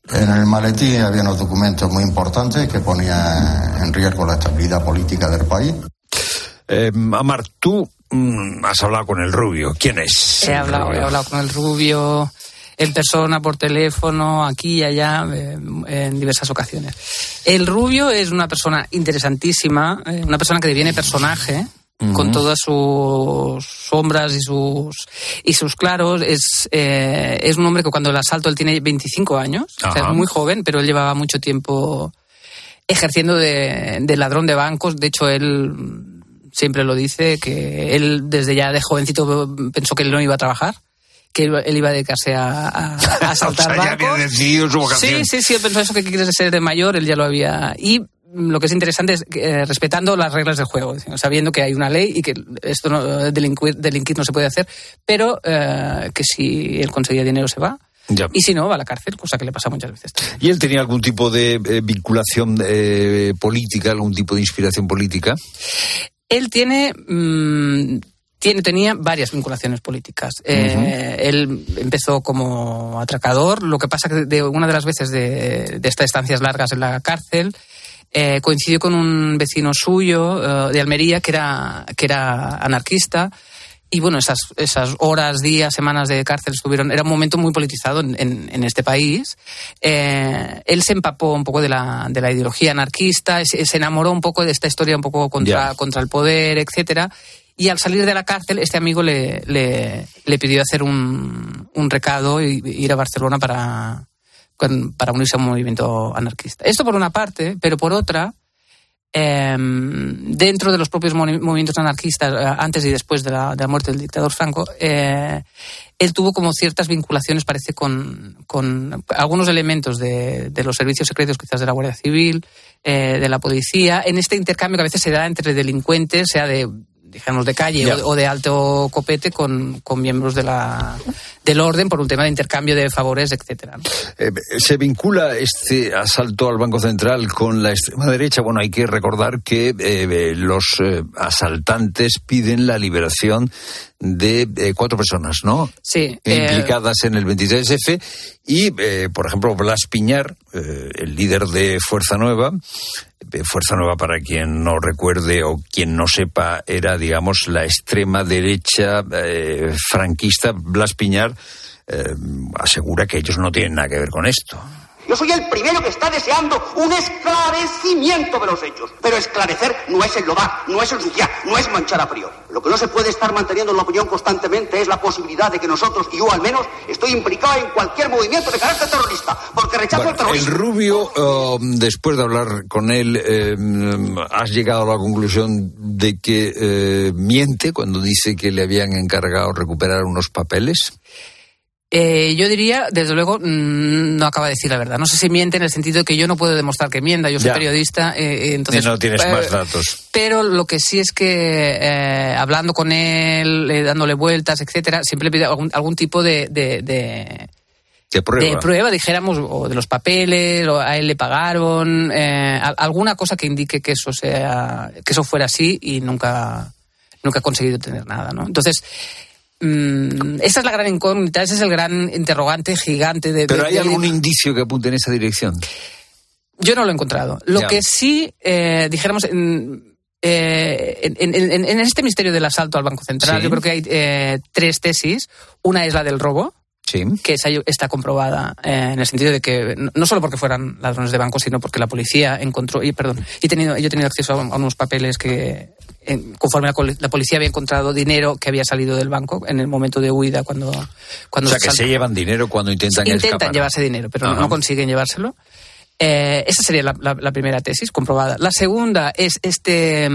En el maletín había unos documentos muy importantes que ponían en riesgo la estabilidad política del país. Amar, tú has hablado con el Rubio. ¿Quién es? He hablado con el Rubio en persona, por teléfono, aquí y allá, en diversas ocasiones. El Rubio es una persona interesantísima, una persona que deviene personaje, con todas sus sombras y sus claros. Es un hombre que cuando el asalto él tiene 25 años, o sea, es muy joven, pero él llevaba mucho tiempo ejerciendo de ladrón de bancos. De hecho, él siempre lo dice, que él desde ya de jovencito pensó que él no iba a trabajar, que él iba a dedicarse a asaltar o sea, bancos. Ya había decidido su vocación. Sí, él pensó eso, que quiere ser de mayor, él ya lo había... Y lo que es interesante es respetando las reglas del juego, sabiendo que hay una ley y que esto delinquir no se puede hacer, pero que si él conseguía dinero se va. Ya. Y si no, va a la cárcel, cosa que le pasa muchas veces. ¿Y él tenía algún tipo de vinculación política, algún tipo de inspiración política? Él tenía varias vinculaciones políticas. Él empezó como atracador, lo que pasa que de una de las veces de estas estancias largas en la cárcel, coincidió con un vecino suyo de Almería que era anarquista. Y bueno, esas horas, días, semanas de cárcel era un momento muy politizado en este país. Él se empapó un poco de la ideología anarquista, se enamoró un poco de esta historia un poco contra el poder, etcétera. Y al salir de la cárcel, este amigo le pidió hacer un recado y ir a Barcelona para unirse a un movimiento anarquista. Esto por una parte, pero por otra, dentro de los propios movimientos anarquistas, antes y después de la muerte del dictador Franco, él tuvo como ciertas vinculaciones, parece, con algunos elementos de los servicios secretos, quizás de la Guardia Civil, de la policía, en este intercambio que a veces se da entre delincuentes, sea digamos, de calle o de alto copete con miembros del orden por un tema de intercambio de favores, etcétera. ¿Se vincula este asalto al Banco Central con la extrema derecha? Bueno, hay que recordar que los asaltantes piden la liberación de 4 personas, ¿no? Sí. Implicadas en el 23F y, por ejemplo, Blas Piñar, el líder de Fuerza Nueva, para quien no recuerde o quien no sepa, era, digamos, la extrema derecha franquista. Blas Piñar asegura que ellos no tienen nada que ver con esto. Yo soy el primero que está deseando un esclarecimiento de los hechos. Pero esclarecer no es enlodar, no es ensuciar, no es manchar a priori. Lo que no se puede estar manteniendo en la opinión constantemente es la posibilidad de que nosotros, y yo al menos, estoy implicado en cualquier movimiento de carácter terrorista, porque rechazo el terrorismo. El Rubio, después de hablar con él, has llegado a la conclusión de que miente cuando dice que le habían encargado recuperar unos papeles. Yo diría, desde luego, no acaba de decir la verdad. No sé si miente en el sentido de que yo no puedo demostrar que mienta. Yo soy periodista, entonces... No tienes más datos. Pero lo que sí es que, hablando con él, dándole vueltas, etcétera, siempre le pide algún tipo de prueba. De prueba, dijéramos, o de los papeles, o a él le pagaron, alguna cosa que indique que eso fuera así, y nunca ha conseguido tener nada, ¿no? Entonces... esa es la gran incógnita, ese es el gran interrogante gigante de... ¿Pero hay algún indicio que apunte en esa dirección? Yo no lo he encontrado. Lo que sí, dijéramos, en este misterio del asalto al Banco Central, yo creo que hay 3 tesis. Una es la del robo, que está comprobada en el sentido de que, no solo porque fueran ladrones de banco, sino porque la policía encontró... yo he tenido acceso a unos papeles que... conforme la policía había encontrado dinero que había salido del banco en el momento de huida cuando o sea, que se llevan dinero cuando intentan llevarse dinero, pero no consiguen llevárselo. Esa sería la primera tesis comprobada. La segunda es este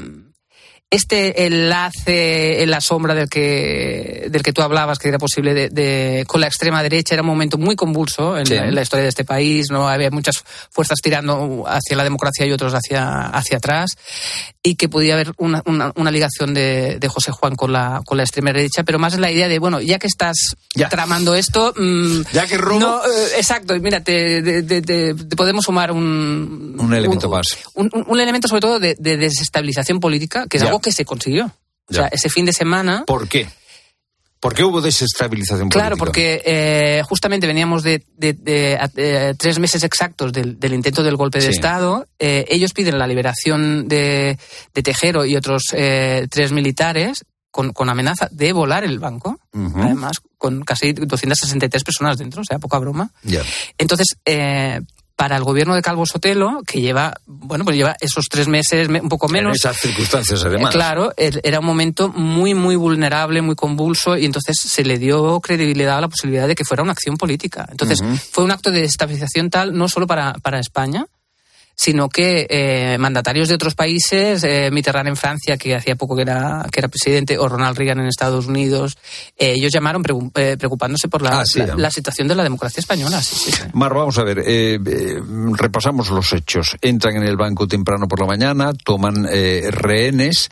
enlace en la sombra del que tú hablabas, que era posible con la extrema derecha. Era un momento muy convulso en la historia de este país, ¿no? Había muchas fuerzas tirando hacia la democracia y otros hacia atrás, y que podía haber una ligación de José Juan con la extrema derecha, pero más en la idea de, bueno, ya que estás tramando esto... ya que robo... No, exacto, mira, te podemos sumar un elemento más. Un elemento sobre todo de desestabilización política, que es algo que se consiguió. O sea, ese fin de semana... ¿Por qué? ¿Por qué hubo desestabilización política? Claro, porque justamente veníamos de 3 meses exactos del intento del golpe de Estado. Ellos piden la liberación de Tejero y otros 3 militares con amenaza de volar el banco, además con casi 263 personas dentro, o sea, poca broma. Entonces, para el gobierno de Calvo Sotelo, que lleva esos 3 meses, un poco menos. En esas circunstancias, además. Claro, era un momento muy, muy vulnerable, muy convulso, y entonces se le dio credibilidad a la posibilidad de que fuera una acción política. Entonces, fue un acto de desestabilización tal, no solo para España, sino que mandatarios de otros países, Mitterrand en Francia, que hacía poco que era presidente, o Ronald Reagan en Estados Unidos, ellos llamaron preocupándose por la situación de la democracia española. Sí. Mar, vamos a ver, repasamos los hechos. Entran en el banco temprano por la mañana, toman rehenes,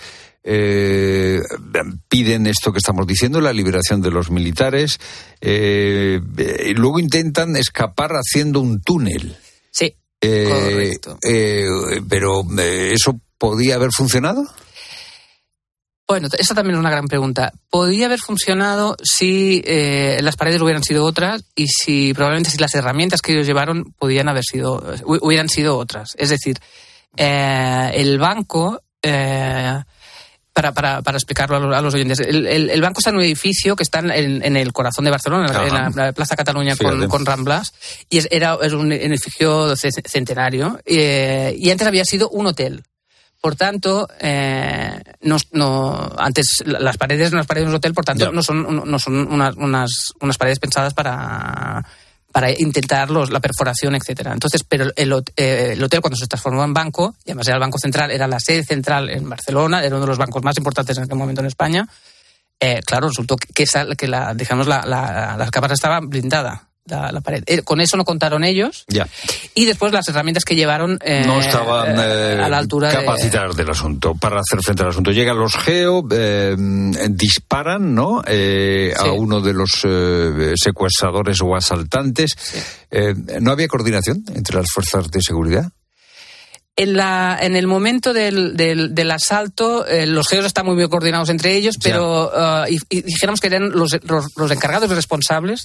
piden esto que estamos diciendo, la liberación de los militares, y luego intentan escapar haciendo un túnel. Sí. Correcto. Pero ¿eso podía haber funcionado? Bueno, esa también es una gran pregunta. Podría haber funcionado si las paredes hubieran sido otras y probablemente si las herramientas que ellos llevaron hubieran sido otras. Es decir, el banco... Para explicarlo a los oyentes, el banco está en un edificio que está en el corazón de Barcelona, en la Plaza Cataluña con Ramblas, y es un edificio centenario, y antes había sido un hotel. Por tanto, antes las paredes de un hotel, por tanto, no son unas paredes pensadas para intentar la perforación, etcétera. Entonces, pero el hotel, cuando se transformó en banco, y además era el Banco Central, era la sede central en Barcelona, era uno de los bancos más importantes en aquel momento en España, claro, resultó que la cámara estaba blindada, la pared. Con eso no contaron ellos. Y después las herramientas que llevaron no estaban a la altura capacitadas del asunto para hacer frente al asunto. Llegan los GEO, disparan, ¿no? A uno de los secuestradores o asaltantes. ¿No había coordinación entre las fuerzas de seguridad? En el momento del asalto, los GEOs están muy bien coordinados entre ellos, pero y dijéramos que eran los encargados y responsables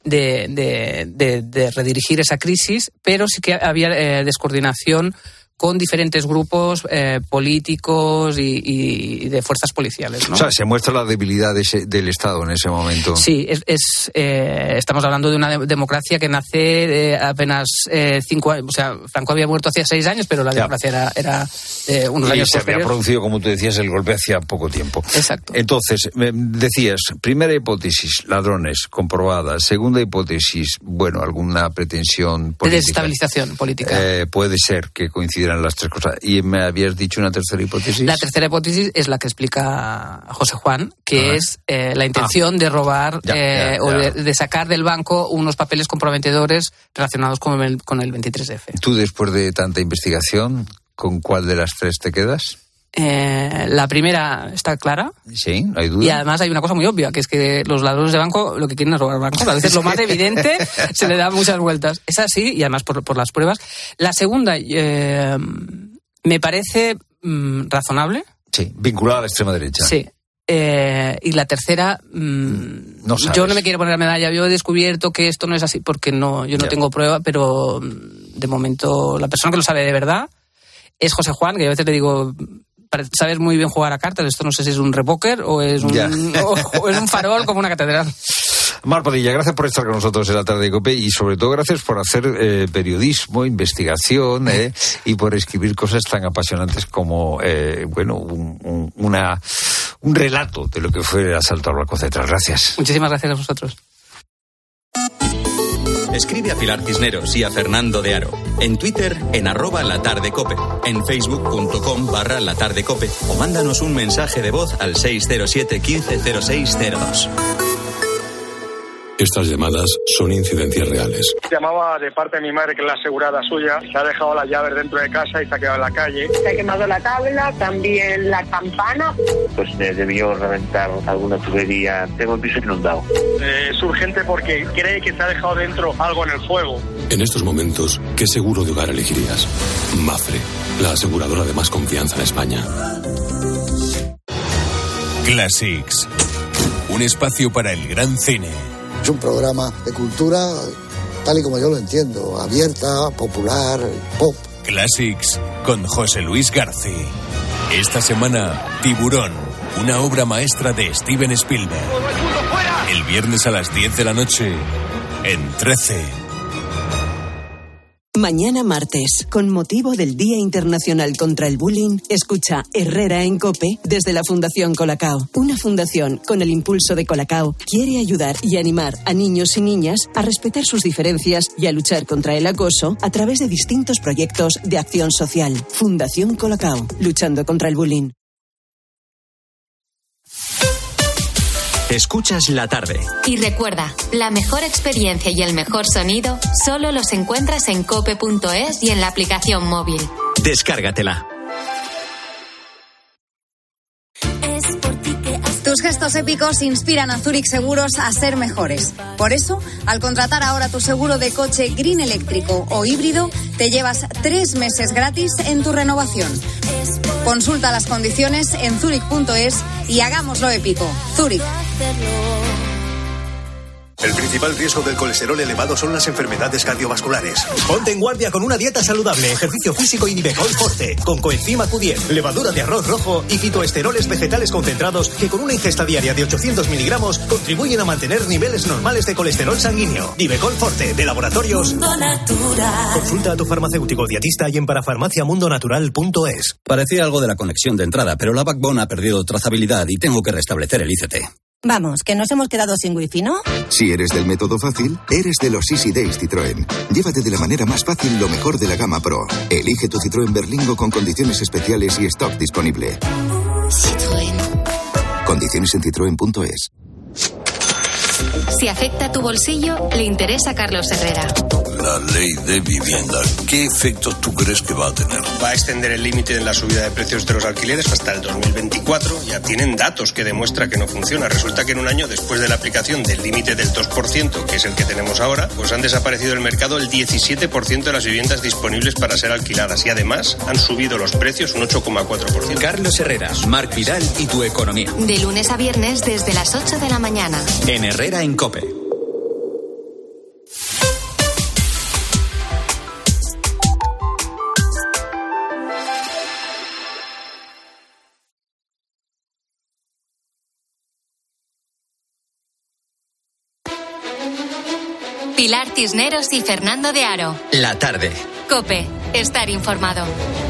de redirigir esa crisis, pero sí que había descoordinación con diferentes grupos políticos y de fuerzas policiales, ¿no? O sea, se muestra la debilidad del Estado en ese momento. Sí, estamos hablando de una democracia que nace apenas 5 años. O sea, Franco había muerto hace 6 años, pero la democracia era unos años se había producido, como tú decías, el golpe hacía poco tiempo. Exacto. Entonces, decías, primera hipótesis, ladrones, comprobada. Segunda hipótesis, alguna pretensión política. De desestabilización política. Puede ser que coincidieran las 3 cosas. ¿Y me habías dicho una tercera hipótesis? La tercera hipótesis es la que explica José Juan, que es la intención de robar o de sacar del banco unos papeles comprometedores relacionados con el 23F. ¿Tú, después de tanta investigación, con cuál de las 3 te quedas? La primera está clara. Sí, no hay duda. Y además hay una cosa muy obvia, que es que los ladrones de banco lo que quieren es robar bancos. A veces lo más evidente se le da muchas vueltas. Es así, y además por las pruebas. La segunda me parece razonable. Sí, vinculada a la extrema derecha. Sí. Y la tercera, no sabes. Yo no me quiero poner medalla. Yo he descubierto que esto no es así porque yo no tengo prueba, pero de momento la persona que lo sabe de verdad es José Juan, que yo a veces le digo... Sabes muy bien jugar a cartas, esto no sé si es un repóker o es un farol como una catedral. Mar Padilla, gracias por estar con nosotros en la tarde de COPE y sobre todo gracias por hacer periodismo, investigación y por escribir cosas tan apasionantes como un relato de lo que fue el asalto al Banco Central. Gracias. Muchísimas gracias a vosotros. Escribe a Pilar Cisneros y a Fernando de Aro. En Twitter, en @latardecope. En facebook.com/latardecope. O mándanos un mensaje de voz al 607 15 0602. Estas llamadas son incidencias reales. Llamaba de parte de mi madre, que es la asegurada suya. Se ha dejado las llaves dentro de casa y se ha quedado en la calle. Se ha quemado la tabla, también la campana. Pues debió reventar alguna tubería. Tengo el piso inundado. Es urgente porque cree que se ha dejado dentro algo en el fuego. En estos momentos, ¿qué seguro de hogar elegirías? Mapfre, la aseguradora de más confianza en España. Classics. un espacio para el gran cine. Es un programa de cultura, tal y como yo lo entiendo, abierta, popular, pop. Classics con José Luis García. Esta semana, Tiburón, una obra maestra de Steven Spielberg. El viernes a las 10 de la noche, en 13. Mañana martes, con motivo del Día Internacional contra el Bullying, escucha Herrera en COPE desde la Fundación Colacao. Una fundación con el impulso de Colacao quiere ayudar y animar a niños y niñas a respetar sus diferencias y a luchar contra el acoso a través de distintos proyectos de acción social. Fundación Colacao, luchando contra el bullying. Escuchas la tarde. Y recuerda, la mejor experiencia y el mejor sonido solo los encuentras en cope.es y en la aplicación móvil. Descárgatela. Tus gestos épicos inspiran a Zurich Seguros a ser mejores. Por eso, al contratar ahora tu seguro de coche green eléctrico o híbrido, te llevas 3 meses gratis en tu renovación. Consulta las condiciones en zurich.es y hagámoslo épico. Zurich. El principal riesgo del colesterol elevado son las enfermedades cardiovasculares. Ponte en guardia con una dieta saludable, ejercicio físico y Nivecol Forte, con coenzima Q10, levadura de arroz rojo y fitoesteroles vegetales concentrados que con una ingesta diaria de 800 miligramos contribuyen a mantener niveles normales de colesterol sanguíneo. Nivecol Forte, de Laboratorios Mundo Natural. Consulta a tu farmacéutico dietista y en parafarmaciamundonatural.es. Parecía algo de la conexión de entrada, pero la Backbone ha perdido trazabilidad y tengo que restablecer el ICT. Vamos, que nos hemos quedado sin wifi, ¿no? Si eres del método fácil, eres de los Easy Days Citroën. Llévate de la manera más fácil lo mejor de la gama Pro. Elige tu Citroën Berlingo con condiciones especiales y stock disponible. Citroën. Condiciones en citroen.es. Si afecta a tu bolsillo, le interesa a Carlos Herrera. La ley de vivienda, ¿qué efectos tú crees que va a tener? Va a extender el límite en la subida de precios de los alquileres hasta el 2024. Ya tienen datos que demuestran que no funciona. Resulta que en un año después de la aplicación del límite del 2%, que es el que tenemos ahora, pues han desaparecido del mercado el 17% de las viviendas disponibles para ser alquiladas y además han subido los precios un 8,4%. Carlos Herrera, Marc Vidal y tu economía. De lunes a viernes desde las 8 de la mañana. En Herrera en COPE. Pilar Cisneros y Fernando de Aro. La tarde. COPE. Estar informado.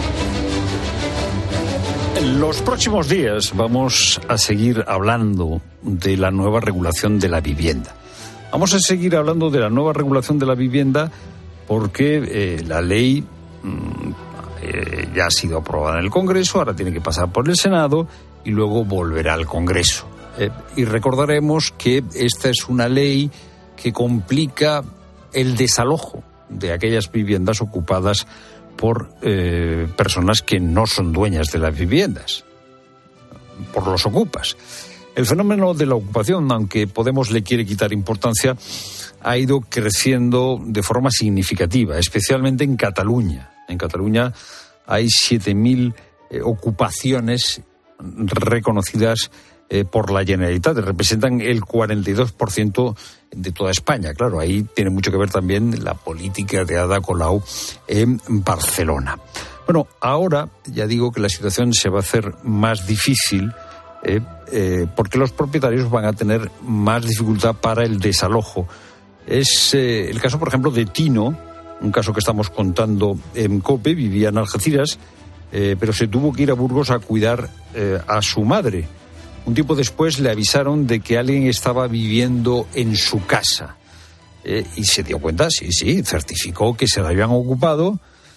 En los próximos días vamos a seguir hablando de la nueva regulación de la vivienda. Vamos a seguir hablando de la nueva regulación de la vivienda porque la ley ya ha sido aprobada en el Congreso, ahora tiene que pasar por el Senado y luego volverá al Congreso. Y recordaremos que esta es una ley que complica el desalojo de aquellas viviendas ocupadas por personas que no son dueñas de las viviendas, por los ocupas. El fenómeno de la ocupación, aunque Podemos le quiere quitar importancia, ha ido creciendo de forma significativa, especialmente en Cataluña. En Cataluña hay 7.000 ocupaciones reconocidas por la Generalitat, representan el 42% de toda España. Claro, ahí tiene mucho que ver también la política de Ada Colau en Barcelona. Bueno, ahora ya digo que la situación se va a hacer más difícil porque los propietarios van a tener más dificultad para el desalojo. Es el caso, por ejemplo, de Tino, un caso que estamos contando en COPE. Vivía en Algeciras, pero se tuvo que ir a Burgos a cuidar a su madre. Un tiempo después le avisaron de que alguien estaba viviendo en su casa. Y se dio cuenta, sí, certificó que se la habían ocupado.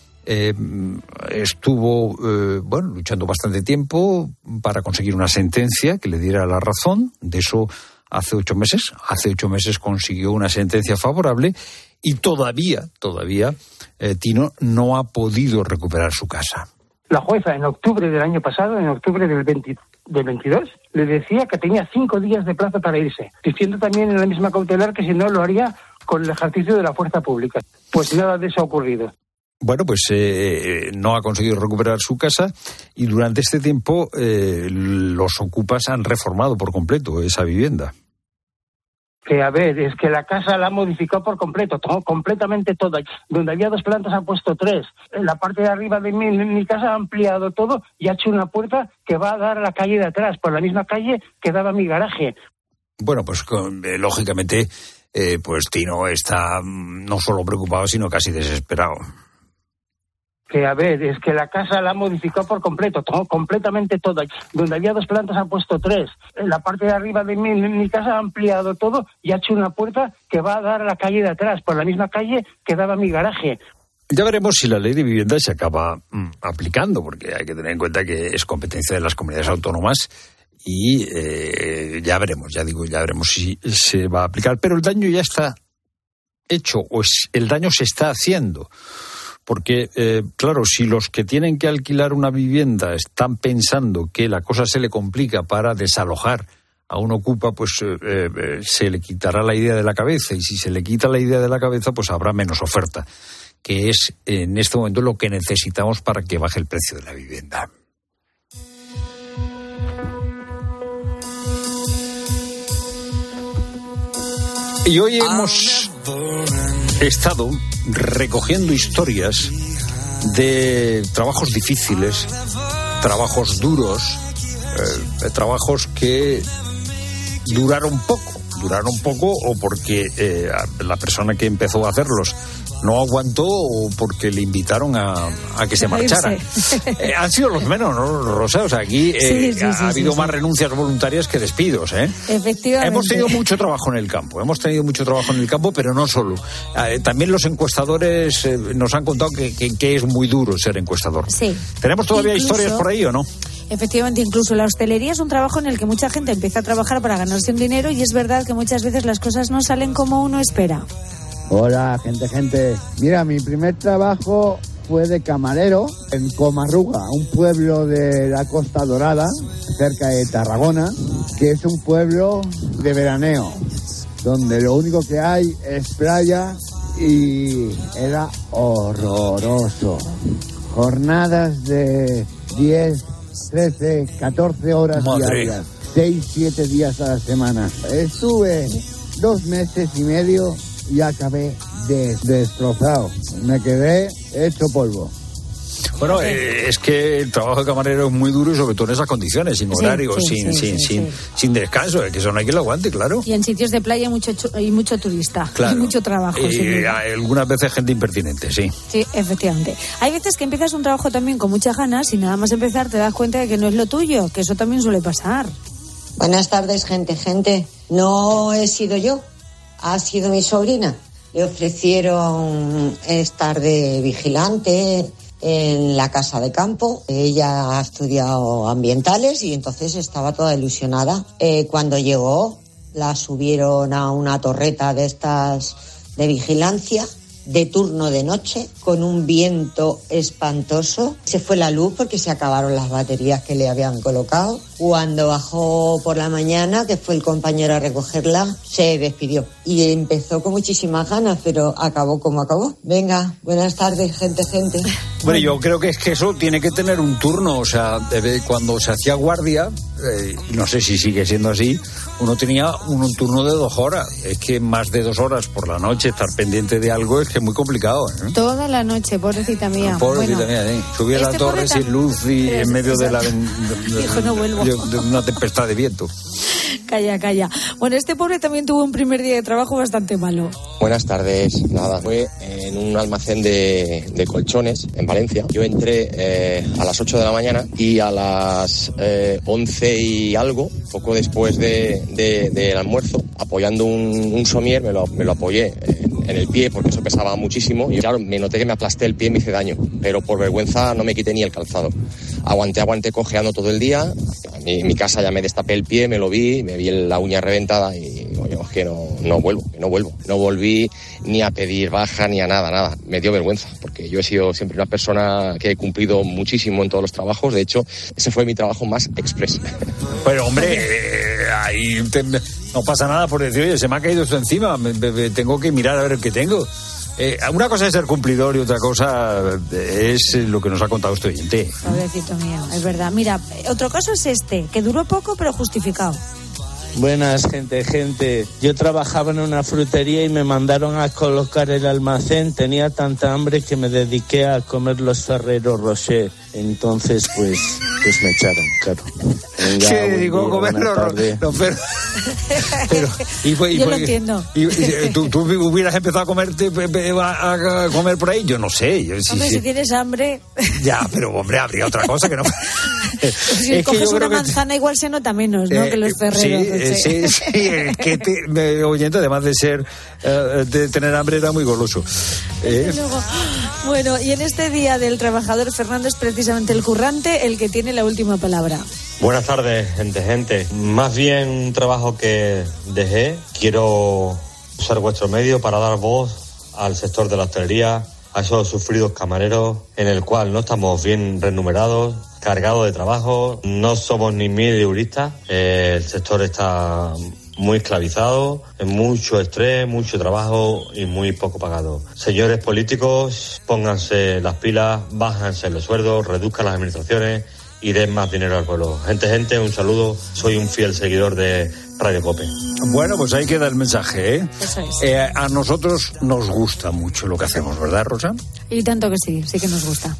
Estuvo luchando bastante tiempo para conseguir una sentencia que le diera la razón. De eso hace 8 meses. Hace 8 meses consiguió una sentencia favorable y todavía Tino no ha podido recuperar su casa. La jueza en octubre del año pasado, en octubre del 22, le decía que tenía 5 días de plazo para irse, diciendo también en la misma cautelar que si no lo haría con el ejercicio de la fuerza pública. Pues nada de eso ha ocurrido. Bueno, pues no ha conseguido recuperar su casa y durante este tiempo los ocupas han reformado por completo esa vivienda. Que a ver, es que la casa la ha modificado por completo, completamente toda. Donde había 2 plantas han puesto 3. En la parte de arriba de mi casa ha ampliado todo y ha hecho una puerta que va a dar a la calle de atrás, por la misma calle que daba mi garaje. Bueno, pues lógicamente, pues Tino está no solo preocupado, sino casi desesperado. Que a ver, es que la casa la ha modificado por completo, completamente toda. Donde había 2 plantas han puesto 3. En la parte de arriba de mi casa ha ampliado todo y ha hecho una puerta que va a dar a la calle de atrás, por la misma calle que daba mi garaje. Ya veremos si la ley de vivienda se acaba aplicando, porque hay que tener en cuenta que es competencia de las comunidades autónomas y ya veremos si se va a aplicar. Pero el daño ya está hecho, o el daño se está haciendo. Porque, claro, si los que tienen que alquilar una vivienda están pensando que la cosa se le complica para desalojar a un ocupa, pues se le quitará la idea de la cabeza. Y si se le quita la idea de la cabeza, pues habrá menos oferta, que es en este momento lo que necesitamos para que baje el precio de la vivienda. Y hoy hemos estado recogiendo historias de trabajos difíciles, trabajos duros, trabajos que duraron poco o porque la persona que empezó a hacerlos no aguantó o porque le invitaron a que se marchara. Han sido los menos, ¿no, Rosa? O sea, aquí ha habido más renuncias voluntarias que despidos, ¿eh? Efectivamente. Hemos tenido mucho trabajo en el campo, pero no solo. También los encuestadores nos han contado que es muy duro ser encuestador. Sí. ¿Tenemos todavía historias por ahí o no? Efectivamente, incluso la hostelería es un trabajo en el que mucha gente empieza a trabajar para ganarse un dinero y es verdad que muchas veces las cosas no salen como uno espera. Hola, gente. Mira, mi primer trabajo fue de camarero en Comarruga, un pueblo de la Costa Dorada, cerca de Tarragona, que es un pueblo de veraneo, donde lo único que hay es playa y era horroroso. Jornadas de 10, 13, 14 horas diarias, 6, 7 días a la semana. Estuve 2 meses y medio y acabé destrozado. Me quedé hecho polvo. Bueno, es que el trabajo de camarero es muy duro y sobre todo en esas condiciones, sin horario, sin descanso, es que eso no hay que lo aguante, claro. Y en sitios de playa hay mucho turista, claro. Hay mucho trabajo. Y algunas veces gente impertinente, sí. Sí, efectivamente. Hay veces que empiezas un trabajo también con muchas ganas y nada más empezar te das cuenta de que no es lo tuyo, que eso también suele pasar. Buenas tardes, gente. No he sido yo. Ha sido mi sobrina. Le ofrecieron estar de vigilante en la casa de campo. Ella ha estudiado ambientales y entonces estaba toda ilusionada. Cuando llegó, la subieron a una torreta de estas de vigilancia, de turno de noche, con un viento espantoso. Se fue la luz porque se acabaron las baterías que le habían colocado. Cuando bajó por la mañana, que fue el compañero a recogerla, se despidió. Y empezó con muchísimas ganas, pero acabó como acabó. Venga, buenas tardes, gente. Bueno, yo creo que es que eso tiene que tener un turno. O sea, cuando se hacía guardia, no sé si sigue siendo así, uno tenía un turno de 2 horas. Es que más de 2 horas por la noche estar pendiente de algo es que es muy complicado, ¿eh? Toda la noche, pobrecita mía. Pobrecita mía, ¿eh? Subí a la torre sin luz y en medio de dijo, no vuelvo. De una tempestad de viento. Calla. Bueno, este pobre también tuvo un primer día de trabajo bastante malo. Buenas tardes. Nada, fue en un almacén de colchones en Valencia. Yo entré a las 8 de la mañana y a las 11 y algo, poco después del almuerzo, apoyando un somier, me lo apoyé en el pie porque eso pesaba muchísimo y claro, me noté que me aplasté el pie y me hice daño, pero por vergüenza no me quité ni el calzado. Aguanté cojeando todo el día. En mi casa ya me destapé el pie, me lo vi, me vi la uña reventada y oye, es que no vuelvo. No volví ni a pedir baja ni a nada. Me dio vergüenza porque yo he sido siempre una persona que he cumplido muchísimo en todos los trabajos. De hecho, ese fue mi trabajo más express. Pero hombre, ahí no pasa nada por decir, oye, se me ha caído esto encima, tengo que mirar a ver qué tengo. Una cosa es ser cumplidor y otra cosa es lo que nos ha contado este oyente. Pobrecito mío, es verdad. Mira, otro caso es este, que duró poco pero justificado. Buenas, gente. Yo trabajaba en una frutería y me mandaron a colocar el almacén. Tenía tanta hambre que me dediqué a comer los Ferrero Rocher. Entonces, pues me echaron, claro. Venga, sí, digo, comer los pero yo lo entiendo. ¿Tú hubieras empezado a comer por ahí? Yo no sé. Hombre, si tienes hambre... Ya, pero hombre, habría otra cosa que no... Si coges una manzana igual se nota menos, ¿no? Que los Ferrero. Sí, que oyente, además de ser de tener hambre, era muy goloso. Luego, bueno, y en este día del trabajador, Fernando es precisamente el currante el que tiene la última palabra. Buenas tardes, gente. Más bien un trabajo que dejé. Quiero usar vuestro medio para dar voz al sector de la hostelería, a esos sufridos camareros en el cual no estamos bien remunerados, cargados de trabajo, no somos ni mileuristas, el sector está muy esclavizado, en mucho estrés, mucho trabajo y muy poco pagado. Señores políticos, pónganse las pilas, bájanse los sueldos, reduzcan las administraciones y den más dinero al pueblo. Gente, un saludo, soy un fiel seguidor de Radio Cope. Bueno, pues ahí queda el mensaje, ¿eh? Eso es. A nosotros nos gusta mucho lo que hacemos, ¿verdad, Rosa? Y tanto que sí que nos gusta.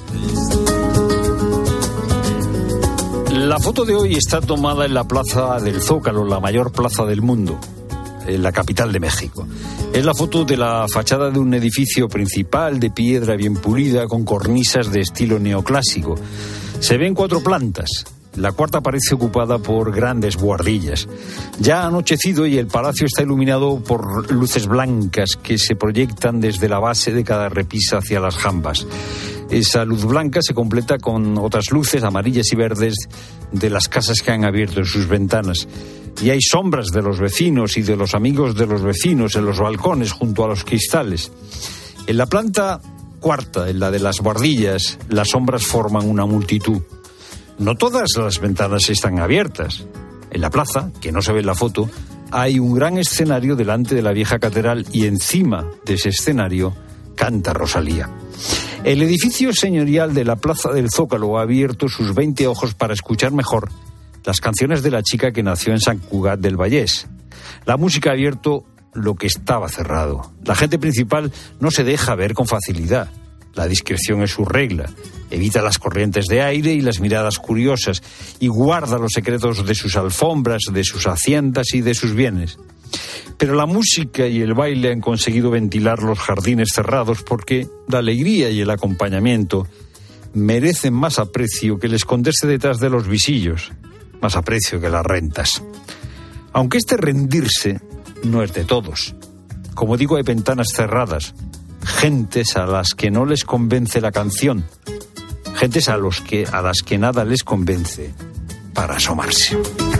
La foto de hoy está tomada en la Plaza del Zócalo, la mayor plaza del mundo, en la capital de México. Es la foto de la fachada de un edificio principal de piedra bien pulida con cornisas de estilo neoclásico. Se ven 4 plantas. La cuarta parece ocupada por grandes buhardillas. Ya ha anochecido y el palacio está iluminado por luces blancas que se proyectan desde la base de cada repisa hacia las jambas. Esa luz blanca se completa con otras luces amarillas y verdes de las casas que han abierto en sus ventanas. Y hay sombras de los vecinos y de los amigos de los vecinos en los balcones junto a los cristales. En la planta cuarta, en la de las buhardillas, las sombras forman una multitud. No todas las ventanas están abiertas. En la plaza, que no se ve en la foto, hay un gran escenario delante de la vieja catedral y encima de ese escenario canta Rosalía. El edificio señorial de la Plaza del Zócalo ha abierto sus 20 ojos para escuchar mejor las canciones de la chica que nació en Sant Cugat del Vallès. La música ha abierto lo que estaba cerrado. La gente principal no se deja ver con facilidad. La discreción es su regla. Evita las corrientes de aire y las miradas curiosas y guarda los secretos de sus alfombras, de sus haciendas y de sus bienes. Pero la música y el baile han conseguido ventilar los jardines cerrados porque la alegría y el acompañamiento merecen más aprecio que el esconderse detrás de los visillos, más aprecio que las rentas. Aunque este rendirse no es de todos. Como digo, hay ventanas cerradas, gentes a las que no les convence la canción, gentes a las que nada les convence para asomarse.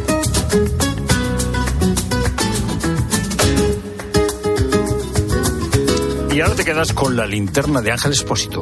Y ahora te quedas con la linterna de Ángel Expósito.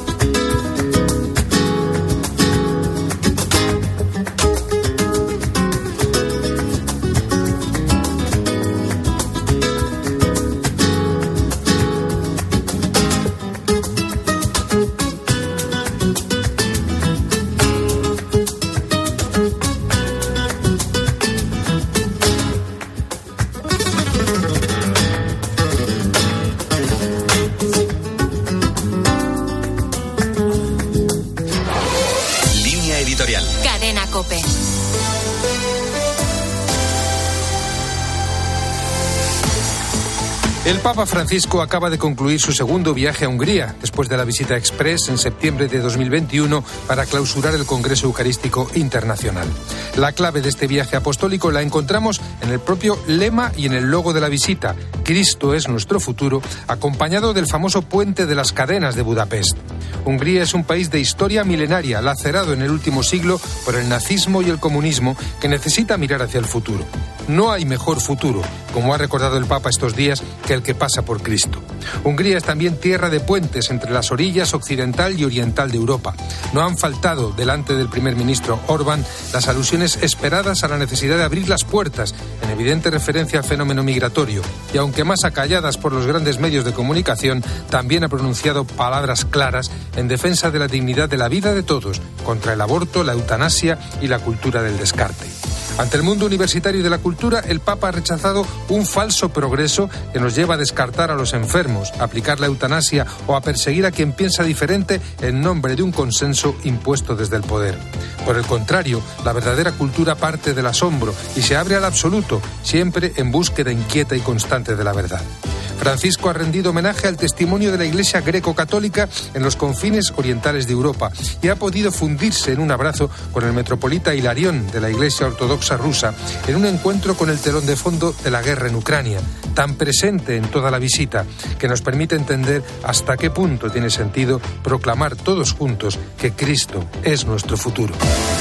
COPE. El Papa Francisco acaba de concluir su segundo viaje a Hungría, después de la visita express en septiembre de 2021 para clausurar el Congreso Eucarístico Internacional. La clave de este viaje apostólico la encontramos en el propio lema y en el logo de la visita: Cristo es nuestro futuro, acompañado del famoso Puente de las Cadenas de Budapest. Hungría es un país de historia milenaria, lacerado en el último siglo por el nazismo y el comunismo, que necesita mirar hacia el futuro. No hay mejor futuro, como ha recordado el Papa estos días, que aquel que pasa por Cristo. Hungría es también tierra de puentes entre las orillas occidental y oriental de Europa. No han faltado, delante del primer ministro Orbán, las alusiones esperadas a la necesidad de abrir las puertas, en evidente referencia al fenómeno migratorio, y aunque más acalladas por los grandes medios de comunicación, también ha pronunciado palabras claras en defensa de la dignidad de la vida de todos, contra el aborto, la eutanasia y la cultura del descarte. Ante el mundo universitario y de la cultura, el Papa ha rechazado un falso progreso que nos lleva a descartar a los enfermos, a aplicar la eutanasia o a perseguir a quien piensa diferente en nombre de un consenso impuesto desde el poder. Por el contrario, la verdadera cultura parte del asombro y se abre al absoluto, siempre en búsqueda inquieta y constante de la verdad. Francisco ha rendido homenaje al testimonio de la Iglesia greco-católica en los confines orientales de Europa y ha podido fundirse en un abrazo con el metropolita Hilarión de la Iglesia Ortodoxa rusa en un encuentro con el telón de fondo de la guerra en Ucrania, tan presente en toda la visita, que nos permite entender hasta qué punto tiene sentido proclamar todos juntos que Cristo es nuestro futuro.